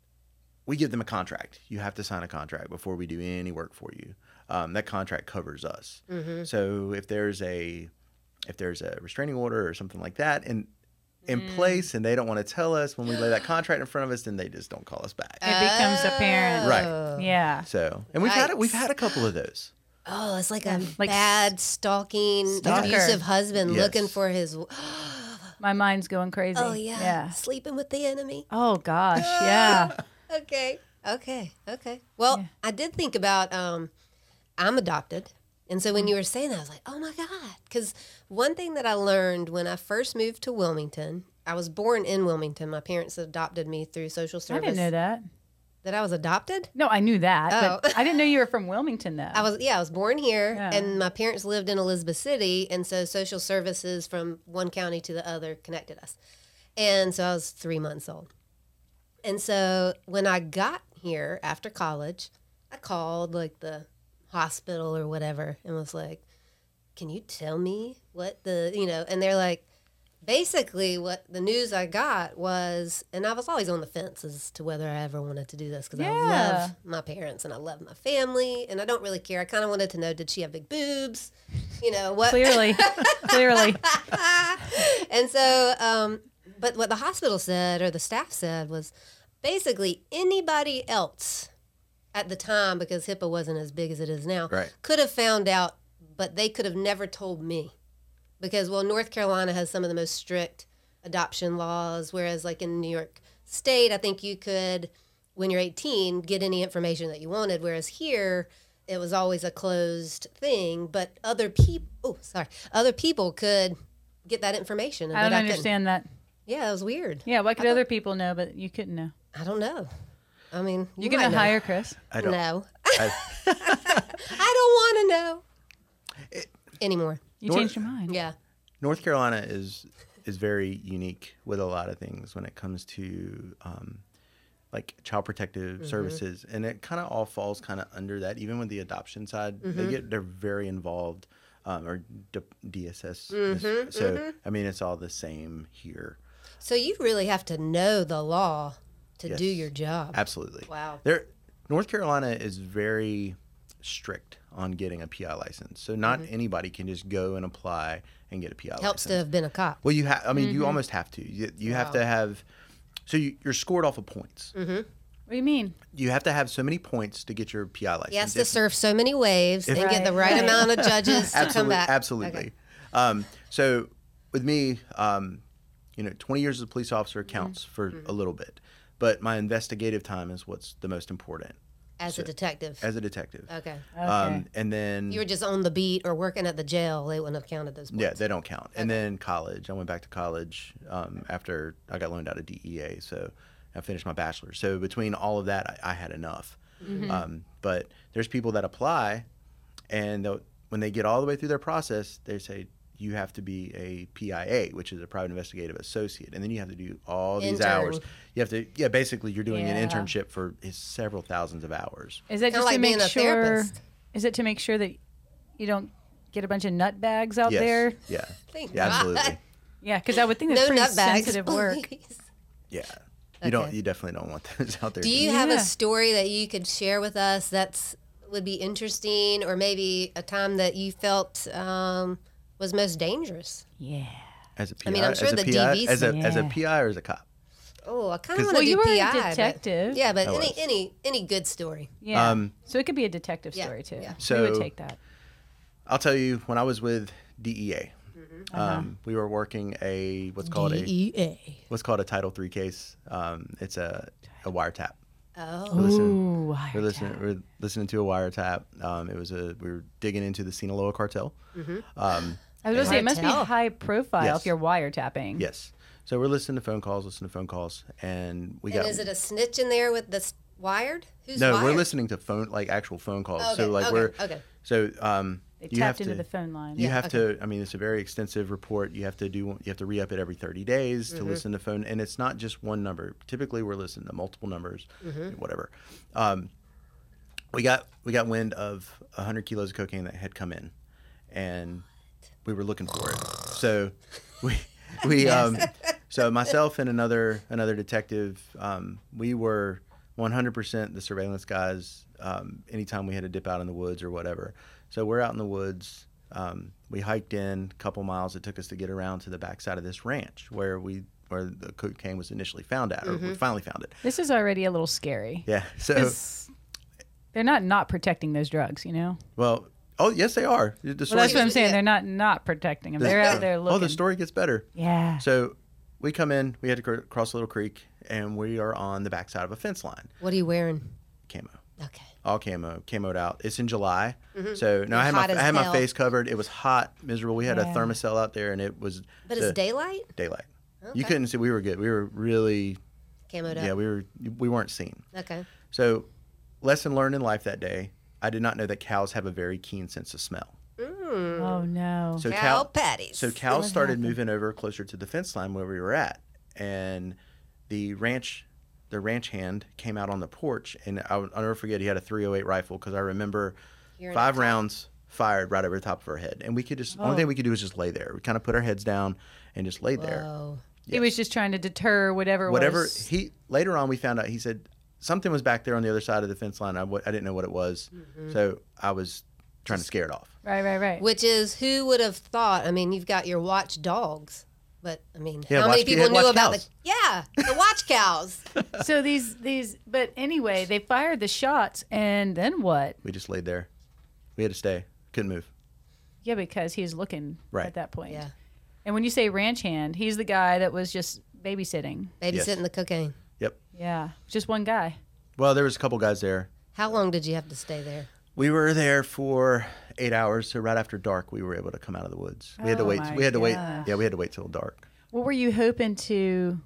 S3: we give them a contract. You have to sign a contract before we do any work for you. Um, that contract covers us. So if there's a if there's a restraining order or something like that in in place, and they don't want to tell us when we lay that contract in front of us, then they just don't call us back.
S1: It becomes apparent.
S3: Right.
S1: Yeah.
S3: So, and we've had
S2: Yikes.
S3: we've had a couple of those.
S2: Oh, it's like a
S1: Like
S2: bad stalking,
S1: Stalker.
S2: abusive husband
S3: Yes.
S2: looking for his.
S1: My mind's going crazy.
S2: Oh yeah.
S1: Yeah.
S2: Sleeping with the enemy.
S1: Oh gosh. Yeah.
S2: Okay. Okay. Okay. Well,
S1: Yeah.
S2: I did think about. Um, I'm adopted, and so when you were saying that, I was like, oh my god, because one thing that I learned when I first moved to Wilmington, I was born in Wilmington. My parents adopted me through social
S1: I
S2: service.
S1: didn't know that.
S2: That I was adopted.
S1: No, I knew that,
S2: Oh.
S1: but I didn't know you were from Wilmington though.
S2: I was yeah, I was born here,
S1: Yeah.
S2: and my parents lived in Elizabeth City, and so social services from one county to the other connected us, and so I was three months old, and so when I got here after college, I called like the hospital or whatever and was like, "Can you tell me what the you know?" And they're like, basically what the news I got was, and I was always on the fence as to whether I ever wanted to do this because I
S1: Yeah.
S2: love my parents and I love my family and I don't really care. I kind of wanted to know, did she have big boobs? You know, what?
S1: Clearly. Clearly.
S2: And so, um, but what the hospital said or the staff said was basically anybody else at the time, because HIPAA wasn't as big as it is now,
S3: Right.
S2: could have found out, but they could have never told me. Because, well, North Carolina has some of the most strict adoption laws, whereas, like, in New York State, I think you could, when you're eighteen, get any information that you wanted, whereas here, it was always a closed thing, but other people, oh, sorry, other people could get that information.
S1: I don't
S2: but couldn't.
S1: understand that.
S2: Yeah, it was weird.
S1: Yeah, why could other people know, but you couldn't know?
S2: I don't know. I mean, you
S1: You're gonna
S2: might know.
S1: hire Chris.
S3: I don't.
S2: No.
S3: I,
S2: I don't want to know anymore.
S1: You
S3: Nor-
S1: changed your mind.
S2: Yeah.
S3: North Carolina is is very unique with a lot of things when it comes to um, like child protective
S2: Mm-hmm.
S3: services, and it kind of all falls kind of under that. Even with the adoption side,
S2: Mm-hmm.
S3: they get they're very involved, um, or D- DSS.
S2: Mm-hmm,
S3: so I mean, it's all the same here.
S2: So you really have to know the law to
S3: Yes.
S2: do your job.
S3: Absolutely.
S2: Wow.
S3: There, North Carolina is very strict on getting a P I license. So not
S2: Mm-hmm.
S3: anybody can just go and apply and get a P I
S2: Helps to
S3: license.
S2: have been a cop.
S3: Well, you have. I mean, you almost have to. You, you have
S2: Wow.
S3: to have. So you, you're scored off of points.
S2: Mm-hmm.
S1: What do you mean?
S3: You have to have so many points to get your P I license.
S2: He has to
S3: If-
S2: surf so many waves and get the
S1: Right,
S2: right,
S1: right.
S2: amount of judges to come
S3: absolutely,
S2: back.
S3: absolutely.
S2: Okay.
S3: Um, so with me, um, you know, twenty years as a police officer
S2: Mm-hmm.
S3: counts for a little bit, but my investigative time is what's the most important
S2: As a detective.
S3: as a detective.
S2: okay.
S1: Okay.
S3: Um, and then
S2: You were just on the beat or working at the jail. They wouldn't have counted those points.
S3: yeah, they don't count. And then college, I went back to college um, after I got loaned out of D E A, so I finished my bachelor's. So between all of that, I, I had enough.
S2: Mm-hmm.
S3: Um, but there's people that apply, and they'll- when they get all the way through their process, they say you have to be a P I A, which is a private investigative associate, and then you have to do all these
S2: Intern.
S3: hours. You have to, yeah, basically you're doing an
S1: Yeah.
S3: internship for is several thousands of hours.
S1: Is that
S2: Kinda
S1: just
S2: like
S1: to
S2: being
S1: make
S2: a
S1: sure?
S2: therapist.
S1: Is it to make sure that you don't get a bunch of nut bags out
S3: yes,
S1: there?
S3: yeah,
S2: Thank
S3: yeah,
S2: God.
S3: absolutely,
S1: Yeah, because I would think that's
S2: No
S1: pretty
S2: nutbags.
S1: sensitive work.
S2: please.
S3: yeah. You don't,
S2: Okay.
S3: you definitely don't want those out there.
S2: Do
S3: doing
S2: you have
S1: Yeah.
S2: a story that you could share with us that's would be interesting, or maybe a time that you felt um, was most dangerous?
S1: Yeah.
S3: As a P I,
S2: I mean, I'm sure
S3: as a
S2: the
S3: P I,
S2: D V
S3: as a as a
S1: Yeah.
S3: P I or as a cop.
S2: Oh, I kind of
S3: 'Cause-
S2: want to
S1: Well,
S2: do
S1: you were
S2: P I.
S1: a
S2: but-
S1: detective.
S2: yeah, but
S3: I
S2: any
S3: was.
S2: any any good story.
S1: Yeah.
S3: Um,
S1: so it could be a detective
S2: Yeah,
S1: story too.
S2: yeah.
S1: we
S3: So-
S1: would take that.
S3: I'll tell you, when I was with D E A,
S2: Mm-hmm.
S3: um, we were working a what's called a
S2: D E A.
S3: what's called a Title three case. Um, it's a a wiretap.
S2: Oh,
S3: We're listening,
S1: Ooh,
S3: we're
S1: wiretap.
S3: listening. We're listening to a wiretap. Um, it was a we were digging into the Sinaloa cartel.
S2: Mm-hmm.
S3: Um,
S1: I was going to say, it must be
S2: Cartel.
S1: high profile
S3: Yes.
S1: if you're wiretapping.
S3: yes. So we're listening to phone calls, listening to phone calls, and we
S2: and
S3: got
S2: is it a snitch in there with the s- wired? Who's
S3: no.
S2: wired?
S3: We're listening to phone like actual phone calls.
S2: Okay,
S3: so like
S2: okay,
S3: we're
S2: okay.
S3: so um,
S1: They
S3: you have
S1: tapped into
S3: to,
S1: the phone line.
S3: You
S2: Yeah,
S3: have
S2: okay.
S3: to. I mean, it's a very extensive report. You have to do. You have to re-up it every thirty days
S2: Mm-hmm.
S3: to listen to phone, and it's not just one number. Typically, we're listening to multiple numbers,
S2: Mm-hmm.
S3: whatever. Um, we got we got wind of hundred kilos of cocaine that had come in, and we were looking for it. So we we um, so myself and another another detective, um, we were one hundred percent the surveillance guys. Um, anytime we had to dip out in the woods or whatever. So we're out in the woods. Um, we hiked in a couple miles. It took us to get around to the backside of this ranch where we where the cocaine was initially found at, or
S2: Mm-hmm.
S3: we finally found it.
S1: This is already a little scary.
S3: Yeah. So
S1: 'Cause they're not not protecting those drugs, you know?
S3: well, oh yes, they are. The
S1: Well,
S3: story
S1: that's what I'm
S3: gets-
S1: saying.
S2: Yeah.
S1: They're not not protecting them. They're out there looking.
S3: Oh, the story gets better.
S1: Yeah.
S3: So we come in. We had to cr- cross a little creek, and we are on the backside of a fence line.
S2: What are you wearing?
S3: Camo.
S2: Okay.
S3: All camo, camoed out. It's in July, so no, I had
S2: Hot
S3: my
S2: as
S3: I had my
S2: hell.
S3: face covered. It was hot, miserable. We had a
S1: Yeah.
S3: thermocell out there, and it was
S2: But
S3: the
S2: it's daylight?
S3: daylight.
S2: Okay.
S3: You couldn't see. We were good. We were really,
S2: Camoed up.
S3: yeah, we were we weren't seen.
S2: Okay.
S3: So, lesson learned in life that day. I did not know that cows have a very keen sense of smell.
S2: Mm.
S1: Oh no.
S3: So
S2: Cow
S3: cow,
S2: patties.
S3: so cows
S1: What
S3: started
S1: happened?
S3: moving over closer to the fence line where we were at, and the ranch, the ranch hand came out on the porch, and I, will never forget he had a three oh eight rifle because I remember
S2: You're in
S3: five
S2: the top.
S3: rounds fired right over the top of our head, and we could just
S1: Oh.
S3: only thing we could do was just lay there. We kind of put our heads down and just lay there.
S2: Whoa.
S1: He was just trying to deter whatever
S3: Whatever
S1: was.
S3: he later on we found out he said something was back there on the other side of the fence line. I, w- I didn't know what it was,
S2: Mm-hmm.
S3: so I was trying to scare it off.
S1: Right, right, right.
S2: Which is, who would have thought? I mean, you've got your watch dogs, but I mean,
S3: Yeah,
S2: how
S3: watch-
S2: many
S3: you
S2: people
S3: had
S2: knew
S3: watch
S2: about
S3: cows.
S2: the yeah the watch cows?
S1: So these these but anyway, they fired the shots and then what?
S3: We just laid there. We had to stay. Couldn't move.
S1: Yeah, because he was looking
S3: Right.
S1: at that point.
S2: Yeah,
S1: And when you say ranch hand, he's the guy that was just babysitting.
S2: babysitting
S3: Yes.
S2: the cocaine.
S3: Yep.
S1: Yeah. Just one guy.
S3: Well, there was a couple guys there.
S2: How long did you have to stay there?
S3: We were there for eight hours. So right after dark, we were able to come out of the woods. We had to
S1: Oh
S3: wait.
S1: my
S3: We had to wait.
S1: gosh.
S3: Yeah, we had to wait till dark.
S1: What were you hoping to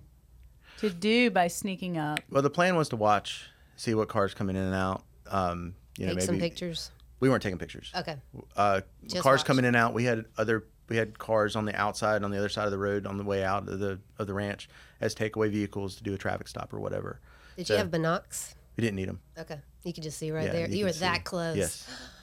S1: to do by sneaking up?
S3: Well, the plan was to watch, see what cars coming in and out. Um, you know,
S2: Take
S3: maybe
S2: some pictures.
S3: we weren't taking pictures.
S2: Okay.
S3: Uh,
S2: Just
S3: cars
S2: watch.
S3: coming in and out. We had other. We had cars on the outside, on the other side of the road, on the way out of the of the ranch as takeaway vehicles to do a traffic stop or whatever.
S2: Did
S3: So-
S2: you have binocs?
S3: We didn't need them.
S2: Okay, you could just see right
S3: Yeah,
S2: there.
S3: you
S2: You,
S3: could
S2: were
S3: see.
S2: that close.
S3: Yes.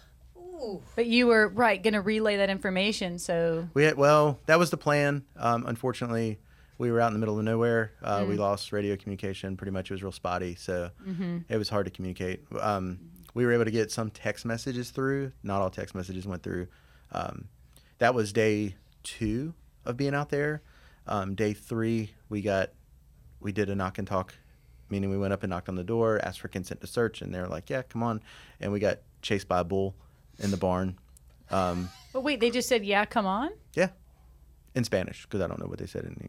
S2: Ooh.
S1: But you were right going to relay that information, so
S3: We had, well, that was the plan. Um, unfortunately, we were out in the middle of nowhere. Uh,
S2: Mm.
S3: We lost radio communication. Pretty much, it was real spotty, so
S2: Mm-hmm.
S3: it was hard to communicate. Um, we were able to get some text messages through. Not all text messages went through. Um, that was day two of being out there. Um, day three, we got, we did a knock and talk, meaning we went up and knocked on the door, asked for consent to search, and they were like, yeah, come on. And we got chased by a bull in the barn. Um,
S1: But wait, they just said, yeah, come on?
S3: yeah, in Spanish, because I don't know what they said in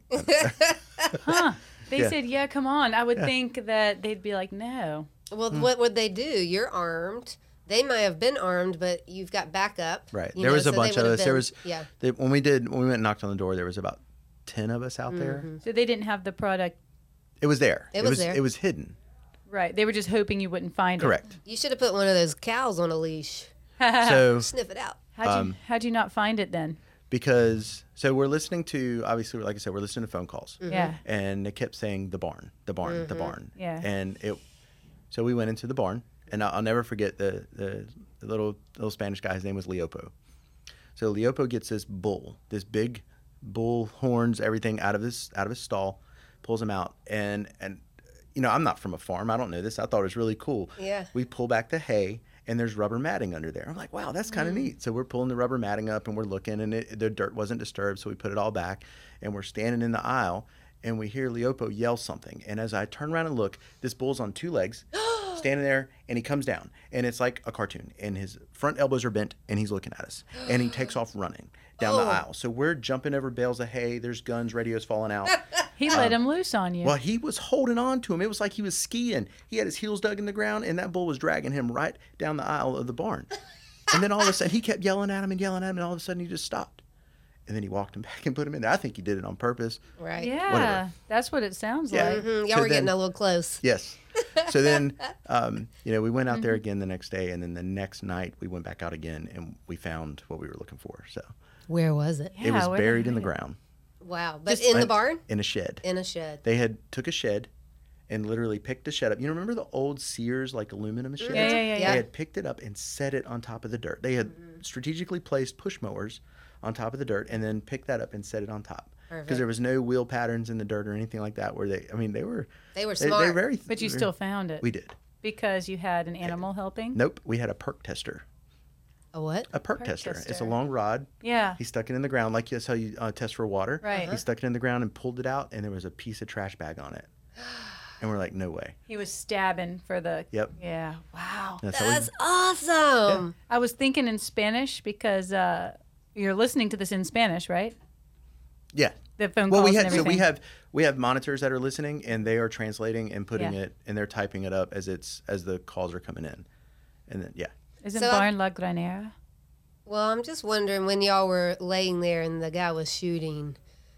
S1: Huh. They
S3: Yeah.
S1: said, yeah, come on. I would
S3: Yeah.
S1: think that they'd be like, no.
S2: Well,
S3: Hmm.
S2: what would they do? You're armed. They might have been armed, but you've got backup.
S3: Right.
S2: you
S3: There
S2: know,
S3: was a
S2: so they
S3: bunch of
S2: would have
S3: us. There
S2: been-
S3: was
S2: yeah.
S3: they, when we did when we went and knocked on the door, there was about ten of us out
S2: Mm-hmm.
S3: there.
S1: So they didn't have the product.
S3: It was there.
S2: It was there.
S3: It was hidden.
S1: Right. They were just hoping you wouldn't find
S3: Correct.
S2: You should have put one of those cows on a leash.
S1: it.
S3: So
S2: Sniff it out.
S1: how'd, you,
S3: um,
S1: how'd you not find it then?
S3: because so we're listening to obviously like I said we're listening to phone calls.
S1: Yeah.
S3: And they kept saying the barn, the barn, the barn.
S1: Yeah.
S3: And it, so we went into the barn, and I'll, I'll never forget the, the the little little Spanish guy. His name was Leopo. So Leopo gets this bull, this big bull horns, everything out of his out of his stall, pulls him out, and and you know I'm not from a farm. I don't know this. I thought it was really cool.
S2: Yeah.
S3: We pull back the hay, and there's rubber matting under there. I'm like, wow, that's kind of neat. So we're pulling the rubber matting up, and we're looking, and it, the dirt wasn't disturbed, so we put it all back, and we're standing in the aisle, and we hear Leopo yell something. And as I turn around and look, this bull's on two legs, standing there, and he comes down, and it's like a cartoon, and his front elbows are bent, and he's looking at us, and he takes off running down the aisle. So we're jumping over bales of hay. There's guns, radios falling out.
S1: He let him loose on you.
S3: Well, he was holding on to him. It was like he was skiing. He had his heels dug in the ground, and that bull was dragging him right down the aisle of the barn. And then all of a sudden, he kept yelling at him and yelling at him, and all of a sudden, he just stopped. And then he walked him back and put him in there. I think he did it on purpose.
S2: Right.
S1: yeah.
S3: whatever.
S1: That's what it sounds
S3: Yeah.
S1: like.
S2: Mhm, Y'all
S3: So
S2: were getting
S3: then-
S2: a little close.
S3: Yes. So then, um, you know, we went out there again the next day, and then the next night, we went back out again, and we found what we were looking for. So
S2: Where was it?
S3: it was
S1: Yeah, where did
S3: buried
S1: they
S3: in the
S1: hide it?
S3: ground.
S2: Wow. But
S1: Just
S2: in the
S3: Like,
S2: barn?
S3: In a shed.
S2: In a shed.
S3: They had took a shed and literally picked the shed up. You remember the old Sears like aluminum sheds?
S1: Yeah, yeah, yeah,
S2: Yeah.
S1: yeah.
S3: They had picked it up and set it on top of the dirt. They had strategically placed push mowers on top of the dirt and then picked that up and set it on top. Because
S2: Perfect.
S3: there was no wheel patterns in the dirt or anything like that. Where they, I mean, they were
S2: They were
S3: they,
S2: smart.
S3: they're very.
S1: But you still found it
S3: We did.
S1: because you had an animal helping?
S3: Nope. We had a perk tester.
S2: A what?
S3: A perk,
S1: Perk
S3: tester. It's
S1: tester.
S3: a long rod.
S1: Yeah.
S3: He stuck it in the ground like that's how you uh, test for water.
S1: Right.
S3: He stuck it in the ground and pulled it out, and there was a piece of trash bag on it. And we're like, no way.
S1: He was stabbing for the.
S3: Yep.
S1: Yeah. Wow.
S3: That's how we-
S2: That's awesome.
S1: I was thinking in Spanish because uh, you're listening to this in Spanish, right?
S3: yeah.
S1: The phone
S3: Well,
S1: calls
S3: we
S1: and
S3: had so
S1: everything.
S3: we have we have monitors that are listening, and they are translating and putting
S1: Yeah.
S3: it, and they're typing it up as it's as the calls are coming in, and then yeah,
S1: Isn't
S2: So I-
S1: Barn La Granera?
S2: Well, I'm just wondering when y'all were laying there and the guy was shooting.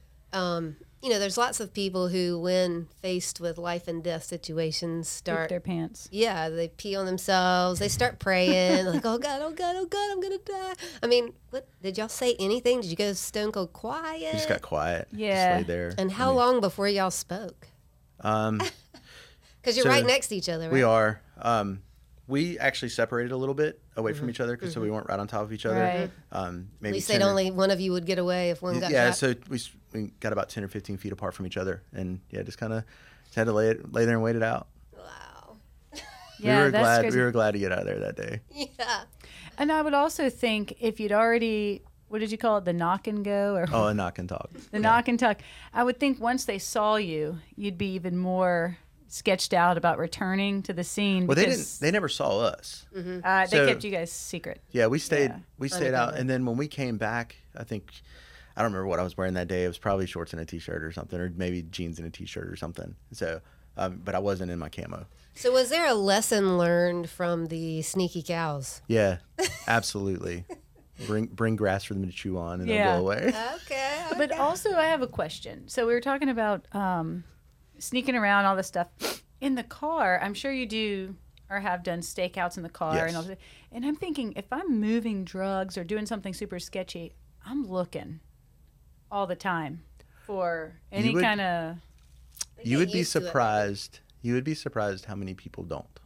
S2: Um, you know, there's lots of people who, when faced with life and death situations,
S1: Poop
S2: start.
S1: their pants.
S2: Yeah, they pee on themselves. They start praying like, "Oh God, oh God, oh God, I'm gonna die." I mean, what did y'all say? Anything? Did you go stone cold quiet?
S3: we just got quiet.
S1: Yeah.
S3: Just laid there.
S2: And
S3: I
S2: how
S3: mean,
S2: long before y'all spoke?
S3: Um,
S2: Because you're
S3: So,
S2: right next to each other, right?
S3: we are. Um, we actually separated a little bit away from each other because so we weren't right on top of each other.
S1: Right.
S3: Um,
S2: At
S3: maybe
S2: least
S3: 10
S2: they'd
S3: or-
S2: only one of you would get away if one got
S3: yeah.
S2: shot.
S3: So we s- we got about ten or fifteen feet apart from each other, and yeah, just kind of had to lay it lay there and wait it out.
S2: Wow.
S1: Yeah,
S3: we were
S1: that's
S3: glad
S1: crazy.
S3: we were glad to get out of there that day.
S2: Yeah.
S1: And I would also think if you'd already, what did you call it, the knock and go or
S3: Oh, a knock and talk.
S1: the knock and tuck, I would think once they saw you, you'd be even more sketched out about returning to the scene.
S3: Well, they didn't.
S1: because,
S3: They never saw us.
S1: uh, they
S3: so-
S1: kept you guys secret.
S3: Yeah, we stayed.
S1: Yeah.
S3: We stayed out,
S2: Undercover.
S3: and then when we came back, I think I don't remember what I was wearing that day. It was probably shorts and a t-shirt or something, or maybe jeans and a t-shirt or something. So, um, but I wasn't in my camo.
S2: So was there a lesson learned from the sneaky cows?
S3: Yeah, absolutely. Bring bring grass for them to chew on, and
S1: Yeah.
S3: they'll go away.
S2: Okay.
S1: But also, I have a question. So we were talking about um, sneaking around, all this stuff in the car. I'm sure you do or have done stakeouts in the car
S3: Yes.
S1: and all that. And I'm thinking, if I'm moving drugs or doing something super sketchy, I'm looking all the time for any
S3: would-
S1: kind of.
S3: You would be
S2: used to it.
S3: surprised. You would be surprised how many people don't.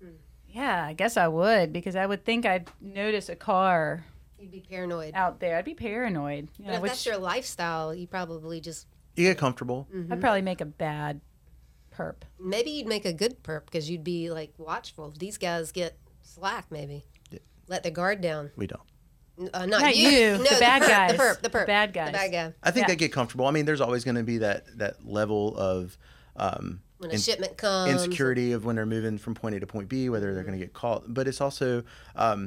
S1: Yeah, I guess I would because I would think I'd notice a car
S2: You'd be paranoid.
S1: out there. I'd be paranoid. You
S2: But
S1: know,
S2: if
S1: which
S2: that's your lifestyle, you probably just
S3: You get comfortable.
S1: I'd probably make a bad perp.
S2: maybe you'd make a good perp because you'd be like watchful. These guys get slack, maybe.
S3: Yeah.
S2: Let their guard down.
S3: We don't.
S2: Uh, not,
S1: Not
S2: you.
S1: you,
S2: No,
S1: the bad
S2: perp,
S1: guys.
S2: The perp. The perp.
S1: The bad guys.
S2: The bad guy.
S3: I think
S1: Yeah.
S3: they get comfortable. I mean, there's always going to be that that level of um,
S2: When a
S3: in-
S2: shipment comes.
S3: insecurity of when they're moving from point A to point B, whether they're going to get caught. But it's also um,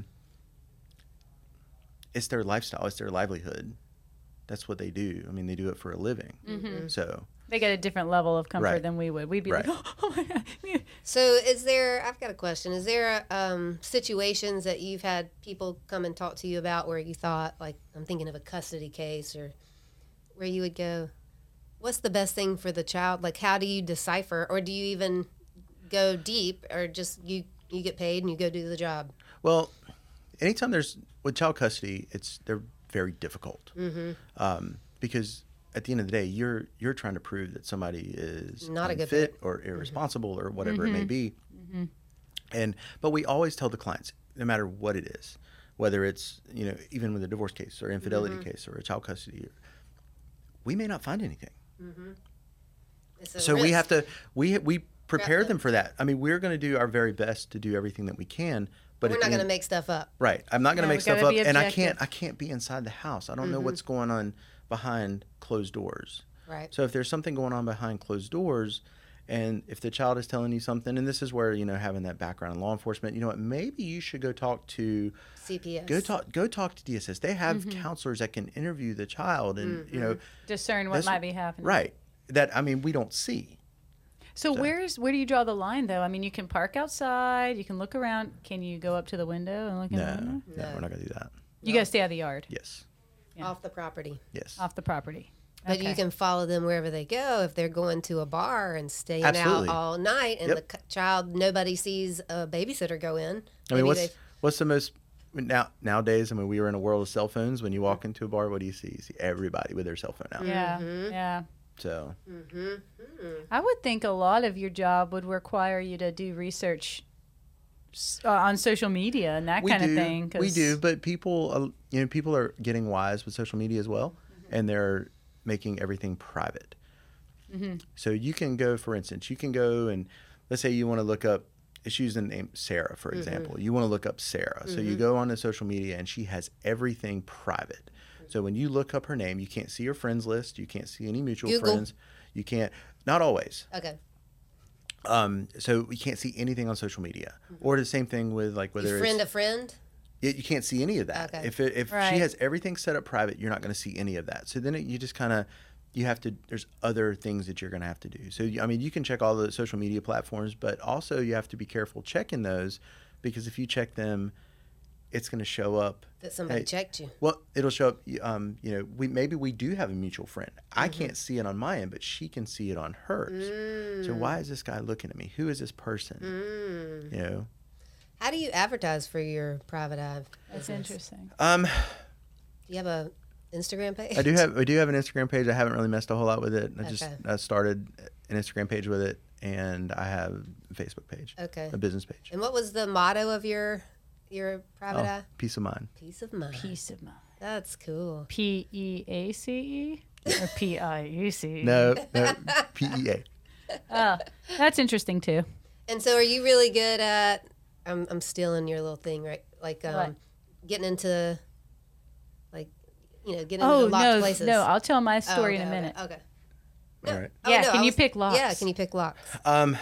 S3: it's their lifestyle, it's their livelihood. That's what they do. I mean, they do it for a living.
S1: Mm-hmm.
S3: So
S1: They get a different level of comfort
S3: Right.
S1: than we would. We'd be
S3: Right.
S1: like, oh my God.
S2: So, is there? I've got a question. Is there um, situations that you've had people come and talk to you about where you thought, like, I'm thinking of a custody case, or where you would go, what's the best thing for the child? Like, how do you decipher, or do you even go deep, or just you you get paid and you go do the job?
S3: Well, anytime there's with child custody, it's they're very difficult
S2: Mm-hmm.
S3: um, because at the end of the day, you're you're trying to prove that somebody is
S2: Not a good
S3: unfit
S2: fit.
S3: or irresponsible or whatever
S1: Mm-hmm.
S3: it may be. And but we always tell the clients, no matter what it is, whether it's you know even with a divorce case or infidelity
S2: Mm-hmm.
S3: case or a child custody, we may not find anything.
S2: It's a
S3: So we
S2: risk.
S3: have to we we prepare
S2: them.
S3: them for that. I mean, we're going to do our very best to do everything that we can. But
S2: We're
S3: at
S2: not
S3: the
S2: going to
S3: end-
S2: make stuff up.
S3: Right. I'm not going to
S1: No,
S3: make
S1: we
S3: stuff
S1: gotta
S3: up,
S1: be
S3: and I
S1: objective.
S3: can't. I can't be inside the house. I don't know what's going on behind closed doors.
S2: Right.
S3: So if there's something going on behind closed doors, and if the child is telling you something, and this is where you know having that background in law enforcement, you know what? Maybe you should go talk to
S2: C P S.
S3: go talk go talk to D S S. They have counselors that can interview the child, and you know,
S1: Discern what
S3: that's-
S1: might be happening.
S3: right? That I mean, we don't see.
S1: So where's where do you draw the line though? I mean, you can park outside, you can look around. Can you go up to the window and look in the
S3: No,
S1: window?
S3: no,
S2: No.
S3: we're not going to do that.
S1: You got to stay out of the yard,
S3: Yes,
S1: Yeah.
S2: Off the property.
S3: yes.
S1: off the property.
S2: But
S1: Okay.
S2: you can follow them wherever they go if they're going to a bar and staying
S3: Absolutely.
S2: out all night, and
S3: Yep.
S2: the c- child nobody sees a babysitter go in.
S3: I mean,
S2: Maybe
S3: what's
S2: they-
S3: what's the most now nowadays? I mean, we are in a world of cell phones. When you walk into a bar, what do you see? You see everybody with their cell phone out.
S1: Yeah,
S2: Mm-hmm.
S1: yeah.
S3: So
S1: I would think a lot of your job would require you to do research s- uh, on social media and that
S3: we
S1: kind
S3: do,
S1: of thing. 'cause-
S3: we do. But people, uh, you know, people are getting wise with social media as well, and they're making everything private.
S1: Mm-hmm.
S3: So you can go, for instance, you can go and let's say you want to look up. Let's use the name Sarah, for example. You want to look up Sarah. So you go on to social media, and she has everything private. So when you look up her name, you can't see her friends list. You can't see any mutual
S2: Google.
S3: friends. You can't. Not always.
S2: Okay.
S3: Um, so we can't see anything on social media. Or the same thing with like whether
S2: You
S3: it's
S2: friend a friend.
S3: you, you can't see any of that.
S2: Okay.
S3: If it, if
S1: Right.
S3: she has everything set up private, you're not going to see any of that. So then it, you just kind of you have to. There's other things that you're going to have to do. So you- I mean, you can check all the social media platforms, but also you have to be careful checking those because if you check them, it's going to show up.
S2: That somebody
S3: Hey,
S2: checked you.
S3: Well, it'll show up. Um, you know, we maybe we do have a mutual friend. I
S2: Mm-hmm.
S3: can't see it on my end, but she can see it on hers. So
S2: Mm.
S3: why is this guy looking at me? Who is this person? You know.
S2: How do you advertise for your private eye?
S1: That's
S2: business?
S1: interesting.
S3: Um,
S2: Do you have a Instagram page?
S3: I do have I do have an Instagram page. I haven't really messed a whole lot with it. I just
S2: Okay.
S3: I started an Instagram page with it, and I have a Facebook page,
S2: Okay.
S3: a business page.
S2: And what was the motto of your your private
S3: Oh,
S2: eye?
S3: peace of mind.
S2: Peace of mind.
S1: Peace of mind.
S2: That's cool.
S1: P E A C E or P I U C E?
S3: No, no P E A.
S1: Oh, that's interesting too.
S2: And so, are you really good at? I'm I'm stealing your little thing, right? Like um,
S1: What?
S2: getting into, like, you know, getting
S1: Oh
S2: into locked
S1: no,
S2: places.
S1: no! I'll tell my
S2: Oh,
S1: story
S2: okay,
S1: in a minute.
S2: Okay. okay.
S3: All right.
S2: Oh,
S1: Yeah,
S2: no,
S1: can
S2: I
S1: you
S2: was-
S1: pick locks?
S2: Yeah, can you pick locks?
S3: Um,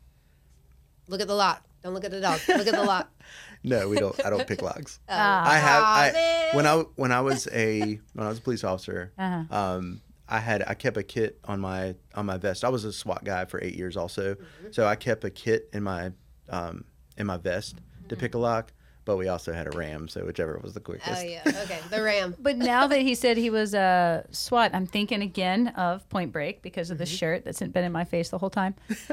S2: Look at the lock. Don't look at the dog. Look at the lock.
S3: no, we don't. I don't pick locks.
S1: Ah.
S3: I have.
S2: Aw,
S3: I
S2: man.
S3: when I when I was a when I was a police officer.
S1: Uh-huh.
S3: Um, I had I kept a kit on my on my vest. I was a SWAT guy for eight years also,
S2: Mm-hmm.
S3: so I kept a kit in my um, in my vest to pick a lock. But we also had a ram, so whichever was the quickest.
S2: Oh yeah. Okay. The ram.
S1: But now that he said he was a SWAT, I'm thinking again of Point Break because of the shirt that's been in my face the whole time.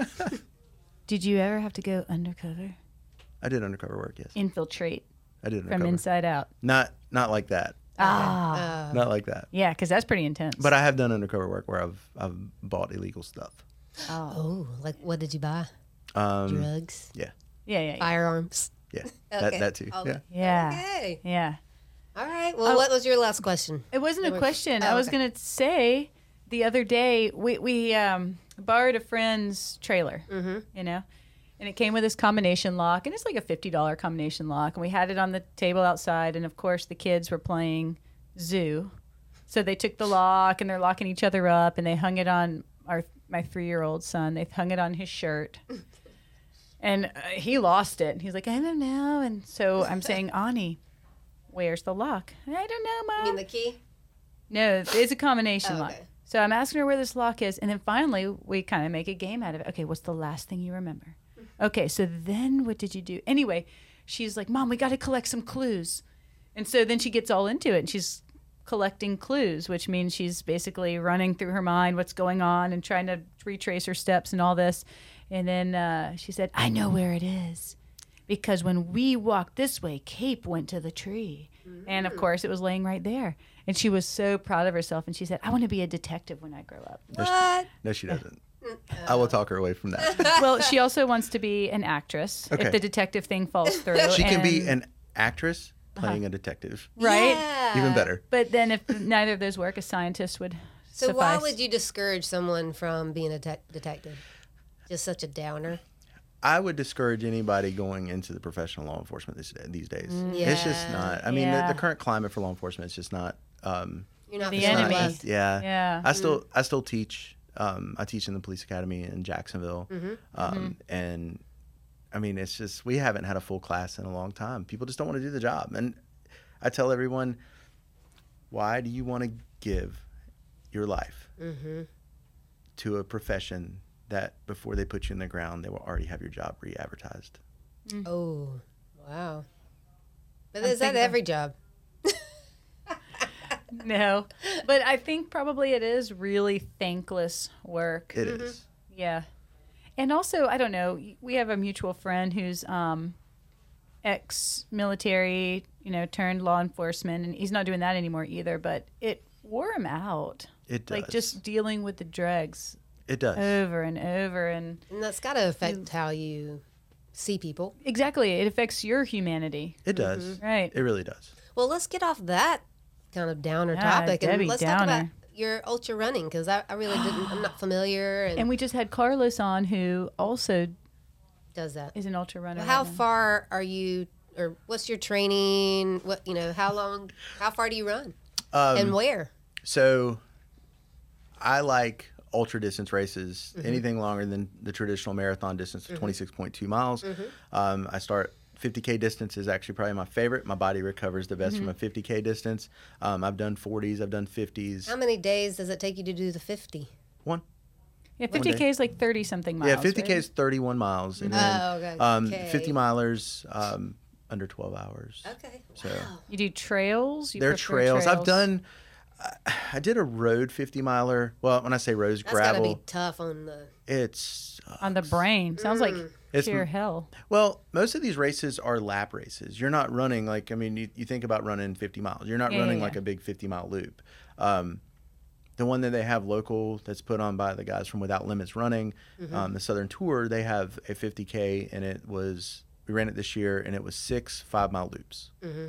S1: Did you ever have to go undercover,
S3: I did undercover work. Yes,
S1: infiltrate
S3: I did
S1: from
S3: undercover.
S1: inside out?
S3: Not not like that.
S1: Ah,
S2: Uh,
S3: Not like that.
S1: yeah, because that's pretty intense.
S3: But I have done undercover work where I've I've bought illegal stuff.
S1: oh,
S2: oh, like what did you buy?
S3: Um,
S2: Drugs,
S3: yeah,
S1: yeah, yeah, yeah.
S2: firearms.
S3: yeah,
S2: Okay.
S3: that that too.
S2: All
S3: Yeah.
S1: yeah,
S2: Okay.
S1: yeah.
S2: All right. Well,
S1: Oh.
S2: what was your last question?
S1: It wasn't a
S2: There was-
S1: question.
S2: oh,
S1: I was
S2: okay.
S1: gonna say the other day we we um, borrowed a friend's trailer,
S2: Mm-hmm.
S1: you know, And it came with this combination lock, and it's like a fifty dollars combination lock. And we had it on the table outside, and of course the kids were playing zoo. So they took the lock, and they're locking each other up, and they hung it on our my three-year-old son. They hung it on his shirt. And uh, he lost it. He's like, I don't know. And so I'm saying, Ani, where's the lock? I don't know, Mom.
S2: You mean the key?
S1: No, it's a combination
S2: Oh,
S1: lock.
S2: okay.
S1: So I'm asking her where this lock is, and then finally we kind of make a game out of it. Okay, what's the last thing you remember? Okay, so then what did you do? Anyway, she's like, Mom, we got to collect some clues. And so then she gets all into it, and she's collecting clues, which means she's basically running through her mind what's going on and trying to retrace her steps and all this. And then uh, she said, I know where it is. Because when we walked this way, Cape went to the tree. Mm-hmm. And of course, it was laying right there. And she was so proud of herself. And she said, I want to be a detective when I grow up.
S3: No,
S2: What?
S3: she, no, she doesn't. I will talk her away from that.
S1: Well, she also wants to be an actress
S3: Okay.
S1: if the detective thing falls through.
S3: She can be
S1: and-
S3: an actress playing
S1: Uh-huh.
S3: a detective.
S1: right?
S2: Yeah.
S3: Even better.
S1: But then if neither of those work, a scientist would
S2: So
S1: suffice.
S2: why would you discourage someone from being a te- detective? Just such a downer.
S3: I would discourage anybody going into the professional law enforcement this, these days.
S2: Yeah.
S3: It's just not. I mean,
S1: Yeah.
S3: the, the current climate for law enforcement is just not. Um,
S2: You're not
S1: The
S2: the
S3: it's not
S1: enemy.
S3: just- yeah.
S1: Yeah.
S3: I still I still teach. Um, I teach in the police academy in Jacksonville,
S2: Mm-hmm.
S3: um, and I mean, it's just we haven't had a full class in a long time. People just don't want to do the job, and I tell everyone, why do you want to give your life
S2: Mm-hmm.
S3: to a profession that before they put you in the ground, they will already have your job re-advertised?
S2: Oh, wow. But
S1: I'm
S2: is that
S1: thinking-
S2: every job?
S1: No. But I think probably it is really thankless work.
S3: It is.
S1: Yeah. And also, I don't know, we have a mutual friend who's um, ex-military, you know, turned law enforcement, and he's not doing that anymore either, but it wore him out.
S3: It does.
S1: Like just dealing with the dregs
S3: It does.
S1: over and over. And
S2: And that's got to affect how you see people.
S1: exactly, it affects your humanity.
S3: It does.
S1: Right.
S3: It really does.
S2: Well, let's get off that kind of downer
S1: Yeah,
S2: topic
S1: Debbie
S2: and let's talk about
S1: Downer.
S2: your ultra running because I, I really didn't. I'm not familiar and,
S1: And we just had Carlos on, who also
S2: does that.
S1: is an ultra runner.
S2: Well, how
S1: right now.
S2: far are you, or what's your training? What you know? How long? How far do you run?
S3: Um,
S2: And where?
S3: So I like ultra distance races,
S2: Mm-hmm.
S3: anything longer than the traditional marathon distance of twenty-six point two miles.
S2: Mm-hmm.
S3: Um, I start fifty K distance is actually probably my favorite. My body recovers the best
S2: Mm-hmm.
S3: from a fifty K distance. Um, I've done forties, I've done fifties.
S2: How many days does it take you to do the fifty?
S3: One.
S1: Yeah, fifty K is like thirty something miles.
S3: Yeah, fifty K
S1: right?
S3: is thirty-one miles. And
S2: Oh,
S3: then
S2: okay.
S3: um,
S2: Okay.
S3: fifty milers um, under twelve hours.
S2: Okay.
S3: So
S2: Wow.
S1: You do trails? You
S3: they're
S1: prefer
S3: trails. I've done, I, I did a road fifty miler. Well, when I say roads,
S2: That's got to
S3: gravel.
S2: be tough on the.
S3: It's
S1: on the brain. Sounds like
S3: It's-
S1: pure hell.
S3: Well, most of these races are lap races. You're not running like, I mean, you, you think about running fifty miles. You're not
S1: Yeah,
S3: running
S1: yeah,
S3: like
S1: yeah.
S3: a big fifty mile loop. Um, the one that they have local that's put on by the guys from Without Limits Running,
S1: Mm-hmm.
S3: um, the Southern Tour, they have a fifty K and it was, we ran it this year and it was six five mile loops.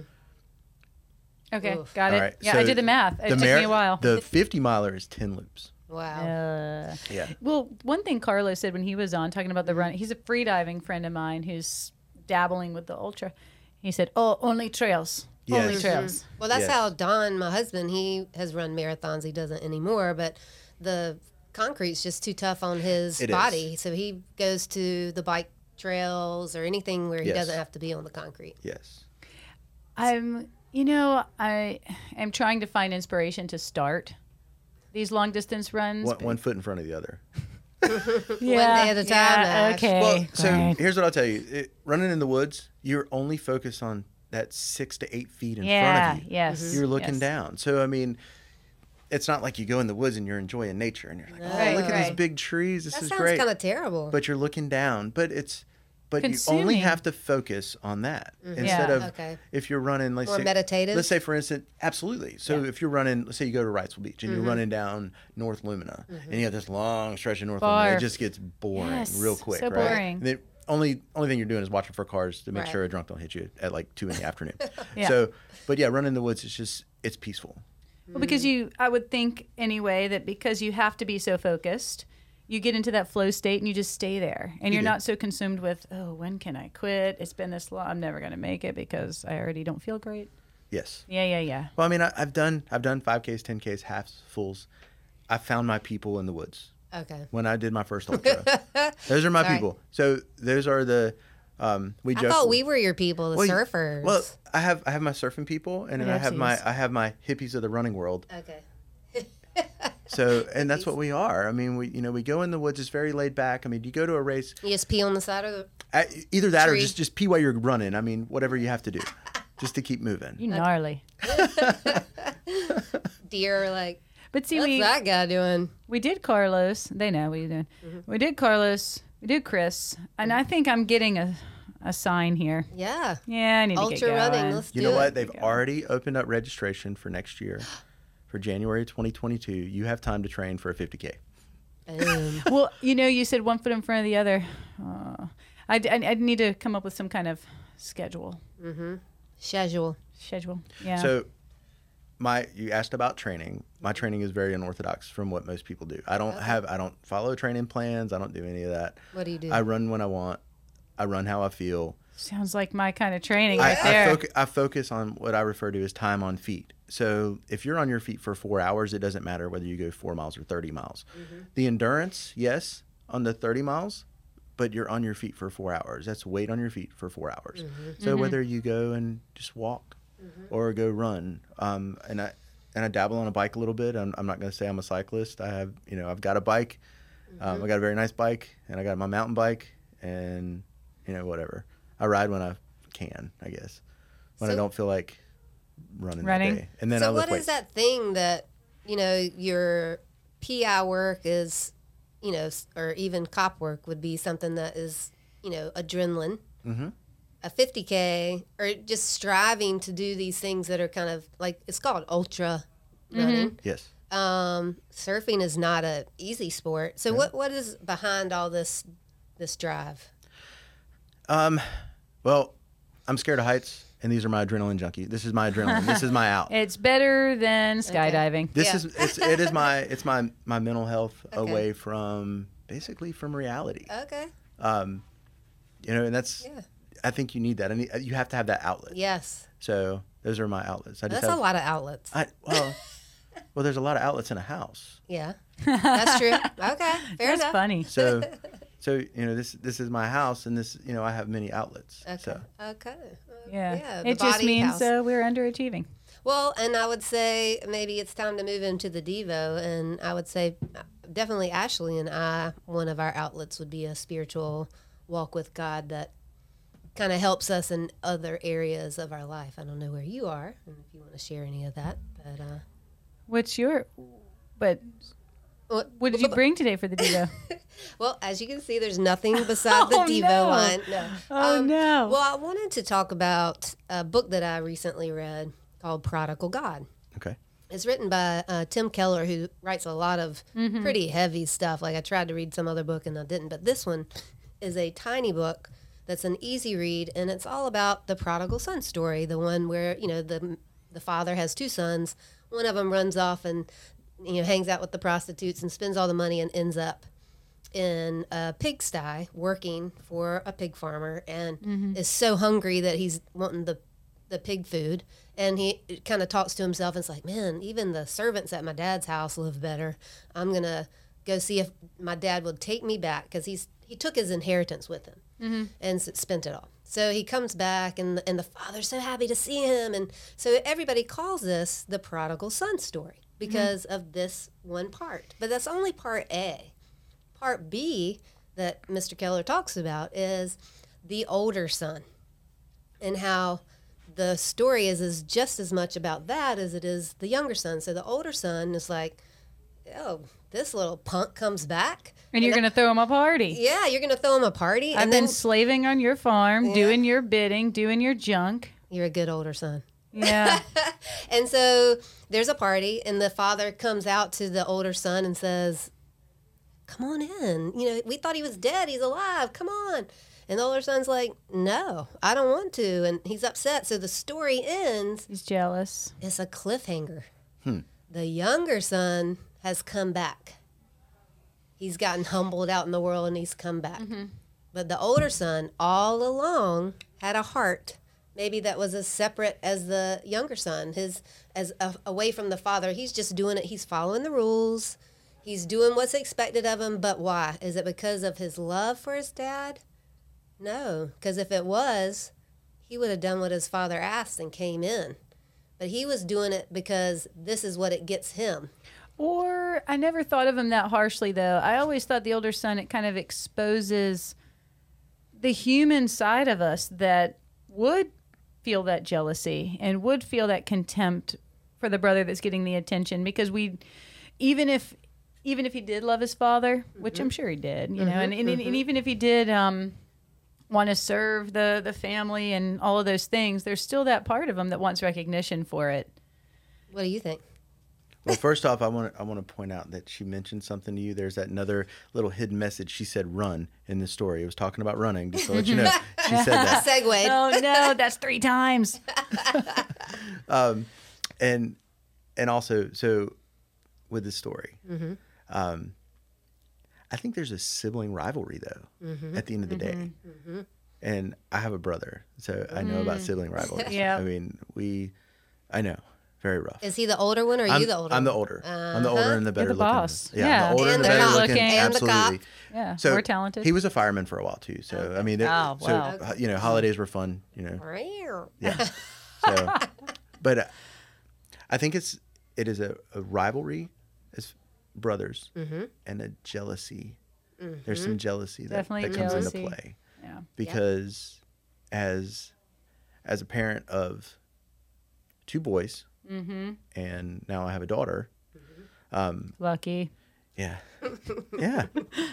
S1: Okay,
S2: Oof.
S1: got it.
S3: All right,
S1: Yeah,
S3: so
S1: I did the math. It
S3: the
S1: took
S3: mar-
S1: me a while.
S3: The fifty miler is ten loops.
S2: Wow.
S1: Uh,
S3: Yeah.
S1: well, one thing Carlos said when he was on talking about the run, he's a freediving friend of mine who's dabbling with the ultra. He said, "Oh, only trails, only
S3: Yes.
S1: trails."
S2: Well, that's
S3: Yes.
S2: how Don, my husband, he has run marathons. He doesn't anymore, but the concrete's just too tough on his
S3: It is.
S2: body. So he goes to the bike trails or anything where he
S3: Yes.
S2: doesn't have to be on the concrete.
S3: Yes.
S1: I'm, you know, I am trying to find inspiration to start these long distance runs.
S3: One, one foot in front of the other.
S1: yeah,
S2: day at a time,
S1: yeah,
S2: Ash.
S1: okay.
S3: Well, so
S1: great.
S3: here's what I'll tell you. It, running in the woods, you're only focused on that six to eight feet in
S1: yeah,
S3: front of you.
S1: yes.
S3: You're looking
S1: yes.
S3: down. So, I mean, it's not like you go in the woods and you're enjoying nature and you're like, oh,
S1: Right,
S3: look at these
S1: right.
S3: big trees. This
S2: That
S3: is
S2: sounds
S3: great.
S2: kind of terrible.
S3: But you're looking down. But it's, but you only
S1: Consuming.
S3: have to focus on that instead
S1: Yeah.
S3: of
S2: Okay.
S3: if you're running, let's
S2: More
S3: say,
S2: meditative?
S3: Let's say, for instance, absolutely. So
S1: Yeah.
S3: if you're running, let's say you go to Wrightsville Beach and
S2: Mm-hmm.
S3: you're running down North Lumina and you have this long stretch of North
S1: Barf.
S3: Lumina, it just gets boring
S1: Yes,
S3: real quick,
S1: so
S3: right?
S1: boring.
S3: And the only only thing you're doing is watching for cars to make
S2: Right.
S3: sure a drunk don't hit you at like two in the afternoon.
S1: Yeah.
S3: So, but yeah, running in the woods is just it's peaceful.
S1: Well, because
S2: Mm.
S1: you, I would think anyway that because you have to be so focused, you get into that flow state and you just stay there. And
S3: You
S1: you're
S3: do.
S1: not so consumed with, oh, when can I quit? It's been this long. I'm never going to make it because I already don't feel great.
S3: Yes.
S1: Yeah, yeah, yeah.
S3: Well, I mean, I, I've done I've done five Ks, ten Ks, halves, fulls. I found my people in the woods
S2: Okay.
S3: when I did my first ultra. Those are my
S2: Sorry.
S3: people. So those are the um, we.
S2: I
S3: joke-
S2: thought we were your people, the
S3: Well, you-
S2: surfers.
S3: Well, I have I have my surfing people, and then I have my
S1: Yes.
S3: I have my hippies of the running world.
S2: okay.
S3: So, and that's what we are. I mean, we you know we go in the woods. It's very laid back. I mean, you go to a race,
S2: You just pee on the side of the.
S3: uh, either that or
S2: Tree.
S3: just just pee while you're running. I mean, whatever you have to do, just to keep moving.
S1: You gnarly.
S2: Deer, like,
S1: But see,
S2: what's
S1: we
S2: that guy doing?
S1: we did Carlos. They know what you're doing.
S2: Mm-hmm.
S1: We did Carlos. We did Chris. And I think I'm getting a, a sign here.
S2: Yeah.
S1: Yeah, I need to
S2: Ultra
S1: get going.
S2: running. Let's
S3: You
S2: do
S3: know
S2: it.
S3: what? They've
S1: go.
S3: already opened up registration for next year, for January twenty twenty-two. You have time to train for a fifty K.
S2: Boom.
S1: Well, you know, you said one foot in front of the other. Uh, I, I, I need to come up with some kind of schedule.
S2: Schedule.
S1: Schedule. Yeah.
S3: So, my you asked about training. My training is very unorthodox from what most people do. I don't have I don't follow training plans. I don't do any of that.
S2: What do you do?
S3: I run when I want. I run how I feel.
S1: Sounds like my kind of training
S3: I,
S1: right
S3: I,
S1: there.
S3: foc- I focus on what I refer to as time on feet. So if you're on your feet for four hours, it doesn't matter whether you go four miles or thirty miles.
S2: Mm-hmm.
S3: The endurance, yes, on the thirty miles, but you're on your feet for four hours. That's weight on your feet for four hours.
S2: Mm-hmm.
S3: So whether you go and just walk or go run, um, and I and I dabble on a bike a little bit. I'm, I'm not going to say I'm a cyclist. I have, you know, I've got a bike. Um, I got a very nice bike, and I got my mountain bike, and you know, whatever. I ride when I can, I guess, when I
S2: So-
S3: don't feel like running,
S1: Running?
S3: that day. And then I
S2: So
S3: lift
S2: what
S3: weights.
S2: is that thing that, you know, your P I work is, you know, s- or even cop work would be something that is, you know, adrenaline.
S3: Mhm.
S2: A fifty K or just striving to do these things that are kind of like, it's called ultra running.
S3: Yes.
S2: Um, surfing is not a easy sport. So what, what is behind all this, this drive?
S3: Um, well, I'm scared of heights, and these are my adrenaline junkie. This is my adrenaline. This is my out.
S1: It's better than skydiving.
S3: This
S2: Yeah.
S3: is it's, it is my it's my my mental health
S2: Okay.
S3: away from basically from reality.
S2: Okay.
S3: Um, you know, and that's
S2: Yeah.
S3: I think you need that. I need, you have to have that outlet.
S2: Yes.
S3: So those are my outlets. I just
S2: That's
S3: have,
S2: a lot of outlets.
S3: I well, well, there's a lot of outlets in a house.
S2: Yeah. That's true. Okay. Fair
S1: That's
S2: enough.
S1: funny.
S3: So, so you know, this this is my house, and this you know I have many outlets.
S2: Okay.
S3: So
S2: Okay. Uh,
S1: Yeah.
S2: the
S1: it just
S2: body
S1: means
S2: house.
S1: uh, we're underachieving.
S2: Well, and I would say maybe it's time to move into the Devo, and I would say uh, definitely Ashley and I, one of our outlets would be a spiritual walk with God that kind of helps us in other areas of our life. I don't know where you are, and if you want to share any of that, but uh,
S1: What's your? But
S2: what,
S1: what did you bring today for the Devo?
S2: Well, as you can see, there's nothing beside the
S1: Oh,
S2: Devo
S1: no.
S2: line. No.
S1: Oh, no.
S2: Well, I wanted to talk about a book that I recently read called Prodigal God.
S3: okay.
S2: It's written by uh, Tim Keller, who writes a lot of pretty heavy stuff. Like I tried to read some other book and I didn't, but this one is a tiny book that's an easy read, and it's all about the prodigal son story. The one where you know the the father has two sons. One of them runs off and you know hangs out with the prostitutes and spends all the money and ends up in a pigsty working for a pig farmer, and is so hungry that he's wanting the the pig food, and he kind of talks to himself and it's like, man, even the servants at my dad's house live better. I'm gonna go see if my dad would take me back, because he's he took his inheritance with him and s- spent it all. So he comes back, and and the father's so happy to see him, and so everybody calls this the prodigal son story because of this one part. But that's only part A. Part B that Mister Keller talks about is the older son, and how the story is is just as much about that as it is the younger son. So the older son is like, oh, this little punk comes back.
S1: And you're going to throw him a party.
S2: Yeah, you're gonna throw him a party,
S1: I've
S2: and
S1: been
S2: then
S1: slaving on your farm,
S2: Yeah.
S1: doing your bidding, doing your junk.
S2: you're a good older son.
S1: Yeah.
S2: And so there's a party, and the father comes out to the older son and says, come on in. You know, we thought he was dead. He's alive. Come on. And the older son's like, no, I don't want to. And he's upset. So the story ends.
S1: He's jealous.
S2: It's a cliffhanger. The younger son has come back. he's gotten humbled out in the world and he's come back. But the older son all along had a heart maybe that was as separate as the younger son, his as a, away from the father. He's just doing it. He's following the rules. He's doing what's expected of him. But why? Is it because of his love for his dad? No, because if it was, he would have done what his father asked and came in. But he was doing it because this is what it gets him.
S1: Or I never thought of him that harshly, though. I always thought the older son, it kind of exposes the human side of us that would feel that jealousy and would feel that contempt for the brother that's getting the attention, because we, even if, even if he did love his father, mm-hmm. which I'm sure he did, you mm-hmm, know, and, and, mm-hmm. and even if he did um, want to serve the, the family and all of those things, there's still that part of him that wants recognition for it.
S2: What do you think?
S3: Well, first off, I want to I want to point out that she mentioned something to you. There's that another little hidden message. She said "run" in the story. It was talking about running. Just to let you know, she said that.
S2: Segue.
S1: Oh no, that's three times.
S3: um, and and also, so with the story,
S2: mm-hmm.
S3: um, I think there's a sibling rivalry though.
S2: Mm-hmm.
S3: At the end of the
S2: mm-hmm.
S3: day,
S2: mm-hmm.
S3: and I have a brother, so I know about sibling rivalries.
S1: Yeah.
S3: I mean, we, I know. Very rough.
S2: Is he the older one, or are
S3: I'm,
S2: you the older
S3: I'm
S2: one?
S3: the older.
S2: Uh-huh.
S3: I'm the older and the better
S1: You're the
S3: looking.
S1: boss.
S3: Yeah,
S1: Yeah.
S3: I'm the older
S2: And
S3: and,
S2: the
S3: the better
S2: cop.
S3: looking.
S2: And the
S3: Absolutely.
S2: cop.
S1: Yeah,
S3: So
S1: more talented.
S3: he was a fireman for a while too. So
S2: Okay.
S3: I mean, it,
S1: Oh,
S3: so
S1: wow.
S3: you know, holidays were fun. You know,
S2: Meow.
S3: yeah. So, but uh, I think it's it is a, a rivalry as brothers
S2: mm-hmm.
S3: and a jealousy.
S2: Mm-hmm.
S3: There's some jealousy that,
S1: Definitely
S3: that comes
S1: jealousy.
S3: into play.
S1: Yeah.
S3: Because as as a parent of two boys.
S1: Mm-hmm.
S3: And now I have a daughter. Um,
S1: Lucky.
S3: Yeah. Yeah.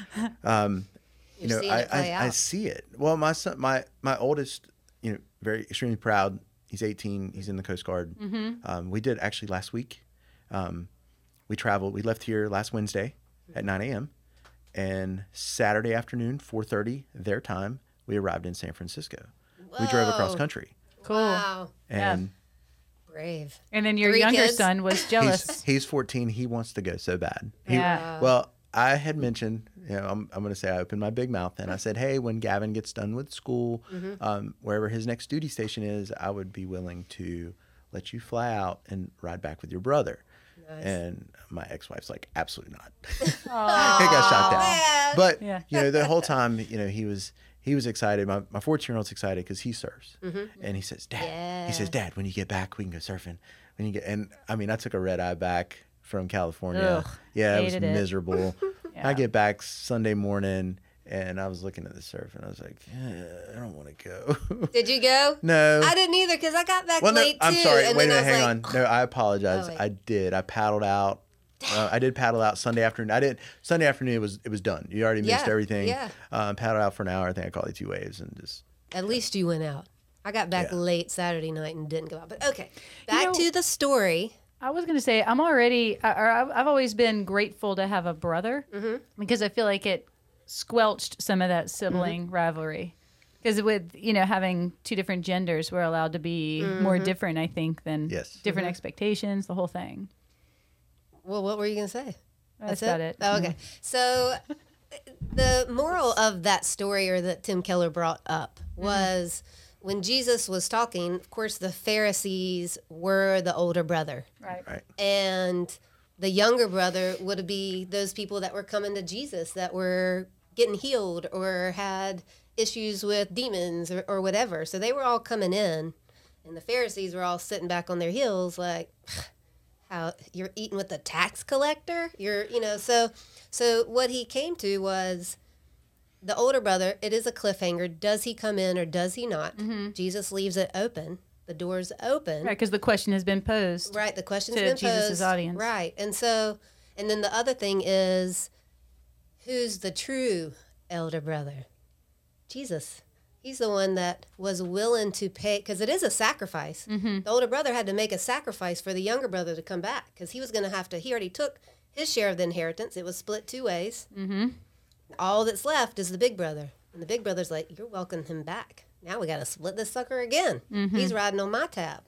S3: Um, you
S2: You're
S3: know,
S2: seeing
S3: I,
S2: it play
S3: I, I
S2: out.
S3: see it. Well, my son, my, my oldest, you know, very extremely proud. He's eighteen. He's in the Coast Guard.
S1: Mm-hmm.
S3: Um, we did actually last week. Um, we traveled. We left here last Wednesday at nine a.m. And Saturday afternoon, four thirty their time, we arrived in San Francisco. We drove across
S2: Whoa.
S3: country.
S2: Cool. Wow.
S3: And
S2: Brave.
S1: And then your
S2: Three
S1: younger
S2: kids?
S1: son was jealous.
S3: He's, he's fourteen. He wants to go so bad. He,
S1: Yeah.
S3: Well, I had mentioned, you know, I'm, I'm going to say I opened my big mouth and I said, hey, when Gavin gets done with school,
S2: Mm-hmm.
S3: um, wherever his next duty station is, I would be willing to let you fly out and ride back with your brother.
S2: Nice.
S3: And my ex-wife's like, absolutely not.
S1: Aw.
S3: He got shot down.
S2: man.
S3: But,
S1: Yeah.
S3: you know, the whole time, you know, he was he was excited. My my fourteen-year-old's excited because he surfs.
S2: Mm-hmm.
S3: And he says, Dad,
S2: Yeah.
S3: he says, Dad, when you get back, we can go surfing. When you get, and I mean, I took a red eye back from California.
S1: Ugh,
S3: yeah, it was
S1: hated it.
S3: miserable.
S1: Yeah.
S3: I get back Sunday morning and I was looking at the surf and I was like, eh, I don't want to go.
S2: Did you go?
S3: No.
S2: I didn't either because I got back
S3: Well, no,
S2: late
S3: I'm
S2: too.
S3: sorry.
S2: And
S3: Wait a
S2: then
S3: minute.
S2: I
S3: Hang
S2: was
S3: on.
S2: like,
S3: No, I apologize.
S2: Oh, wait.
S3: I did. I paddled out. Uh, I did paddle out Sunday afternoon. I did Sunday afternoon. It was it was done. You already missed
S2: Yeah,
S3: everything.
S2: yeah.
S3: Um, paddled out for an hour. I think I caught the two waves and just.
S2: At least you went out. I got back
S3: Yeah.
S2: late Saturday night and didn't go out. But okay, back
S1: know-
S2: to the story.
S1: I was going to say, I'm already, I- or I've I've always been grateful to have a brother
S2: Mm-hmm.
S1: because I feel like it squelched some of that sibling
S2: Mm-hmm.
S1: rivalry. Because with, you know, having two different genders, we're allowed to be more
S2: Mm-hmm.
S1: different, I think, than
S3: Yes.
S1: different expectations, the whole thing.
S2: Well, what were you going to say?
S1: That's about it.
S2: Oh, okay. So the moral of that story, or that Tim Keller brought up, was when Jesus was talking, of course, the Pharisees were the older brother.
S1: Right.
S3: Right.
S2: And the younger brother would be those people that were coming to Jesus that were getting healed or had issues with demons or, or whatever. So they were all coming in, and the Pharisees were all sitting back on their heels like, how you're eating with the tax collector? You're, you know, so so what he came to was the older brother. It is a cliffhanger. Does he come in or does he not? Jesus leaves it open. The door's open.
S1: Right, because the question has been posed.
S2: Right, the question's
S1: to
S2: been
S1: Jesus'
S2: posed.
S1: audience.
S2: Right, and so, and then the other thing is, who's the true elder brother? Jesus. He's the one that was willing to pay, because it is a sacrifice.
S1: Mm-hmm.
S2: The older brother had to make a sacrifice for the younger brother to come back, because he was going to have to, he already took his share of the inheritance. It was split two ways.
S1: Mm-hmm.
S2: All that's left is the big brother. And the big brother's like, you're welcoming him back. Now we got to split this sucker again.
S1: Mm-hmm.
S2: He's riding on my tab.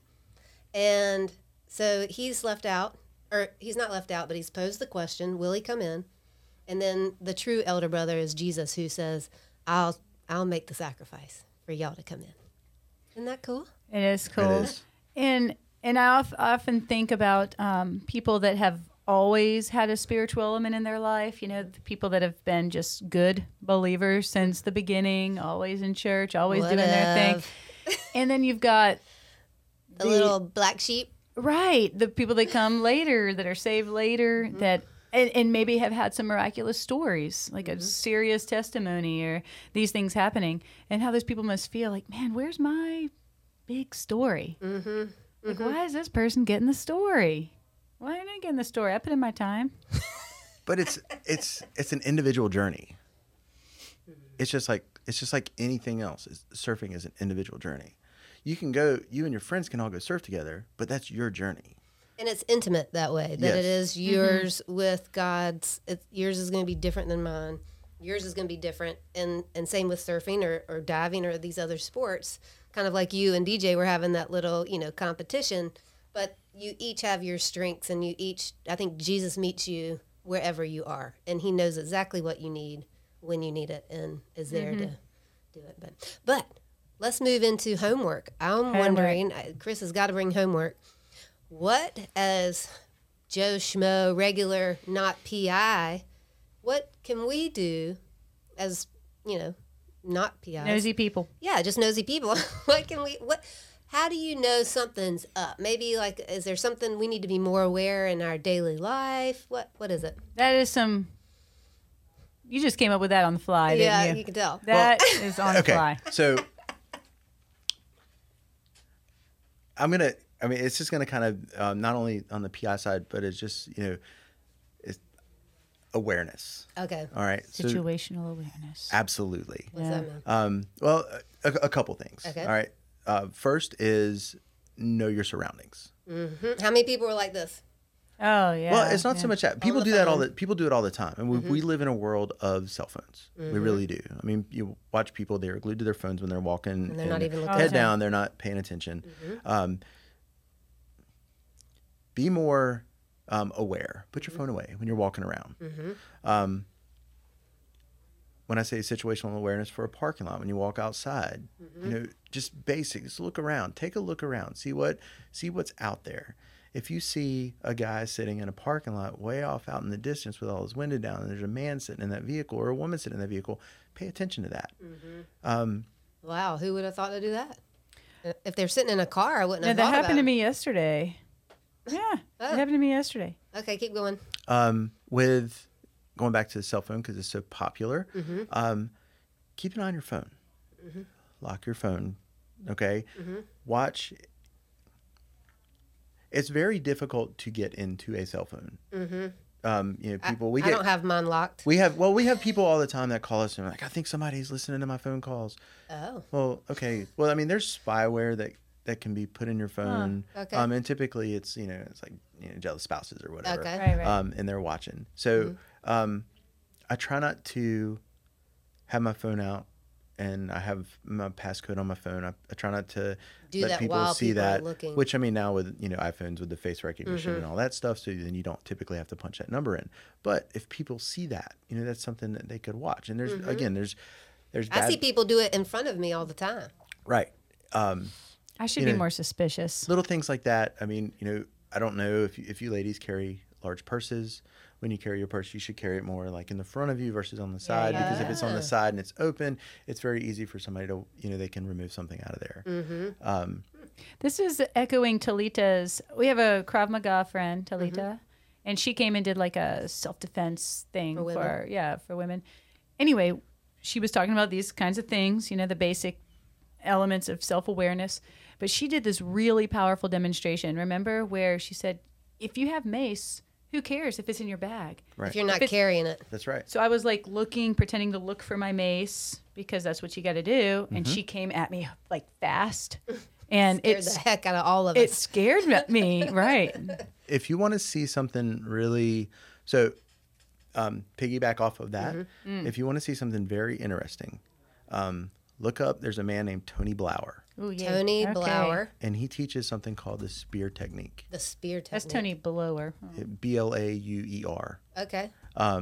S2: And so he's left out, or he's not left out, but he's posed the question, will he come in? And then the true elder brother is Jesus, who says, I'll I'll make the sacrifice for y'all to come in. Isn't that cool?
S1: It is cool.
S3: It is.
S1: And and I of- often think about um, people that have always had a spiritual element in their life. You know, the people that have been just good believers since the beginning, always in church, always
S2: What
S1: doing their thing.
S2: of-
S1: And then you've got
S2: The little black sheep.
S1: right the people that come later, that are saved later,
S2: Mm-hmm.
S1: that and, and maybe have had some miraculous stories, like
S2: Mm-hmm.
S1: a serious testimony or these things happening, and how those people must feel like, man, where's my big story?
S2: Mm-hmm.
S1: Like, why is this person getting the story? Why am I getting the story? I put in my time.
S3: But it's it's it's an individual journey. It's just like it's just like anything else. It's, surfing is an individual journey. You can go, you and your friends can all go surf together, but that's your journey.
S2: And it's intimate that way, that
S3: Yes.
S2: it is yours with God's. It's, yours is going to be different than mine. Yours is going to be different. And, and same with surfing or, or diving or these other sports. Kind of like you and D J were having that little, you know, competition. But you each have your strengths, and you each, I think Jesus meets you wherever you are. And he knows exactly what you need when you need it and is there to do it. But, but let's move into homework. I'm
S1: Homework.
S2: wondering, I- Chris has got to bring homework. What, as Joe Schmo, regular, not P I, what can we do as, you know, not P Is?
S1: Nosy people.
S2: Yeah, just nosy people. What can we, what, how do you know something's up? Maybe like, is there something we need to be more aware in our daily life? What, what is it?
S1: That is some. You just came up with that on the fly,
S2: yeah,
S1: didn't
S2: you
S1: you?
S2: can tell.
S1: That is on the
S3: Okay,
S1: fly.
S3: so I'm gonna. I mean, it's just gonna kind of um, not only on the P I side, but it's just you know, it's awareness.
S2: Okay.
S3: All right, so
S1: Situational awareness.
S3: absolutely.
S2: What's
S1: Yeah.
S2: that mean?
S3: Um, well, a, a couple things.
S2: Okay.
S3: All right. Uh, first is know your surroundings.
S2: Mhm. How many people were like this?
S1: Oh yeah.
S3: Well, it's not
S1: yeah.
S3: so much that people
S2: the
S3: do that all
S2: phone.
S3: the people do it all the time, and we, we live in a world of cell phones. We really do. I mean, you watch people; they're glued to their phones when they're walking,
S2: And they're not even looking
S3: head
S1: at it.
S3: down. They're not paying attention. Um, be more um, aware. Put your phone away when you're walking around. Um, when I say situational awareness for a parking lot, when you walk outside, you know, just basic. Just look around. Take a look around. See what see what's out there. If you see a guy sitting in a parking lot way off out in the distance with all his window down, and there's a man sitting in that vehicle or a woman sitting in that vehicle, pay attention to that. Um,
S2: Wow, who would have thought to do that? If they're sitting in a car, I wouldn't
S1: No,
S2: have
S1: that
S2: thought
S1: happened
S2: about
S1: to
S2: it.
S1: me yesterday. Yeah,
S2: Oh.
S1: it happened to me yesterday.
S2: Okay, keep going.
S3: um, with going back to the cell phone because it's so popular, um, keep an eye on your phone. Lock your phone. Okay. Watch. It's very difficult to get into a cell phone. Um, you know, people we
S2: I
S3: get
S2: don't have mine locked.
S3: we have well we have people all the time that call us and are like, I think somebody's listening to my phone calls.
S2: Oh,
S3: Well, okay. Well, I mean, there's spyware that that can be put in your phone.
S2: okay.
S3: Um, and typically it's you know it's like you know jealous spouses or whatever.
S2: Okay.
S1: Right, right.
S3: Um, and they're watching. So um, I try not to have my phone out, and I have my passcode on my phone. I, I try not to
S2: Do
S3: let
S2: that
S3: people
S2: while
S3: see
S2: people are
S3: that.
S2: looking.
S3: Which I mean now with you know iPhones with the face recognition and all that stuff, so then you don't typically have to punch that number in. But if people see that, you know that's something that they could watch. And there's again there's there's
S2: I
S3: bad,
S2: see people do it in front of me all the time.
S3: right. Um,
S1: I should
S3: You
S1: be
S3: know,
S1: more suspicious.
S3: little things like that. I mean, you know, I don't know if you, if you ladies carry large purses. When you carry your purse, you should carry it more like in the front of you versus on the side because if it's on
S2: Yeah.
S3: the side and it's open, it's very easy for somebody to, you know, they can remove something out of there. Um,
S1: This is echoing Talita's. We have a Krav Maga friend, Talita, and she came and did like a self defense thing
S2: For
S1: for,
S2: women.
S1: yeah for women. Anyway, she was talking about these kinds of things, you know, the basic elements of self awareness. But she did this really powerful demonstration. Remember where she said, "If you have mace, who cares if it's in your bag?"
S3: right.
S2: If you're not
S1: If it-
S2: carrying it.
S3: That's right.
S1: So I was like looking, pretending to look for my mace because that's what you got to do. And
S3: Mm-hmm.
S1: she came at me like fast, and
S2: Scared
S1: it's
S2: the heck out of all of
S1: it
S2: us.
S1: scared me. Right.
S3: If you want to see something really, so um, piggyback off of that, if you want to see something very interesting, um, look up, there's a man named Tony Blauer,
S1: Ooh, yeah.
S2: Tony
S1: Okay.
S2: Blauer,
S3: and he teaches something called the spear technique,
S2: the spear technique.
S1: That's Tony Blower.
S3: B L A U E R.
S2: Okay.
S3: Um,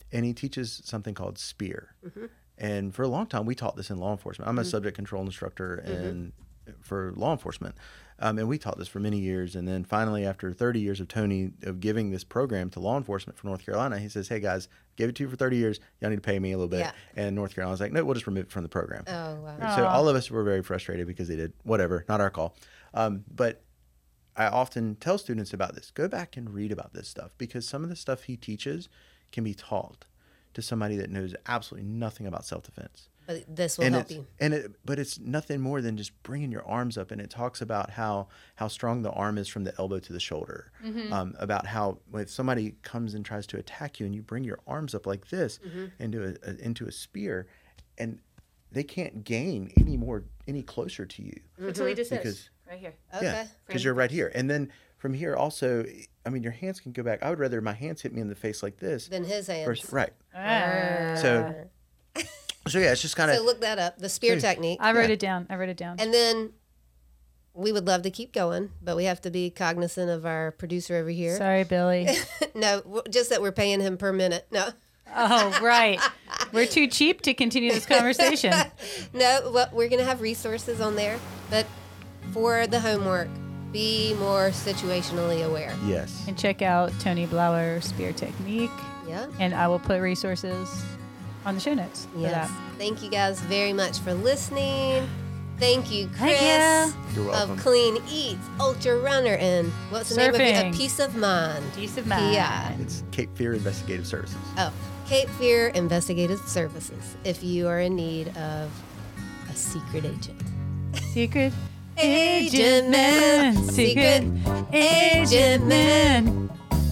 S3: and he teaches something called SPEAR.
S2: Mm-hmm.
S3: And for a long time, we taught this in law enforcement. I'm a mm-hmm. subject control instructor mm-hmm. in, for law enforcement. Um, and we taught this for many years. And then finally, after thirty years of Tony of giving this program to law enforcement for North Carolina, he says, hey, guys, gave it to you for thirty years. Y'all need to pay me a little bit. Yeah. And North Carolina's like, no, we'll just remove it from the program.
S2: Oh, wow.
S3: So
S1: Aww.
S3: all of us were very frustrated because they did whatever, not our call. Um, but I often tell students about this. Go back and read about this stuff because some of the stuff he teaches can be taught to somebody that knows absolutely nothing about self-defense.
S2: But this will
S3: and
S2: help
S3: it's,
S2: you.
S3: And it, but it's nothing more than just bringing your arms up. And it talks about how how strong the arm is from the elbow to the shoulder. Mm-hmm. Um, about how if somebody comes and tries to attack you and you bring your arms up like this mm-hmm. into a, a into a spear, and they can't gain any more any closer to you.
S1: Until he just
S3: because,
S1: says, right here.
S2: Okay.
S3: Yeah, because you're right here. And then from here also, I mean, your hands can go back. I would rather my hands hit me in the face like this.
S2: Than his hands.
S3: Versus, right.
S1: Ah.
S3: So, so yeah, it's just kind of.
S2: So look that up, the spear
S3: so,
S2: technique.
S1: I wrote
S3: yeah.
S1: it down. I wrote it down.
S2: And then we would love to keep going, but we have to be cognizant of our producer over here.
S1: Sorry, Billy.
S2: No, w- just that we're paying him per minute. No.
S1: Oh, right. We're too cheap to continue this conversation.
S2: No, well, we're going to have resources on there, but for the homework, be more situationally aware.
S3: Yes.
S1: And check out Tony Blauer Spear Technique.
S2: Yeah.
S1: And I will put resources on the show notes for
S2: Yes.
S1: that.
S2: Thank you guys very much for listening. Thank you, Chris,
S1: Thank
S3: you. You're welcome.
S2: of Clean Eats, Ultra Runner, and what's the name of it?
S1: Surfing.
S2: A Peace of Mind.
S1: Peace of mind.
S2: Yeah.
S3: It's Cape Fear Investigative Services.
S2: Oh, Cape Fear Investigative Services. If you are in need of a secret agent.
S1: Secret
S2: Agent Man.
S1: Secret Agent Man.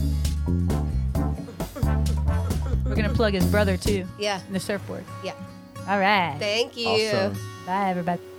S1: We're going to plug his brother, too,
S2: Yeah.
S1: in the surfboard.
S2: Yeah.
S1: All right.
S2: Thank you.
S3: Awesome.
S1: Bye, everybody.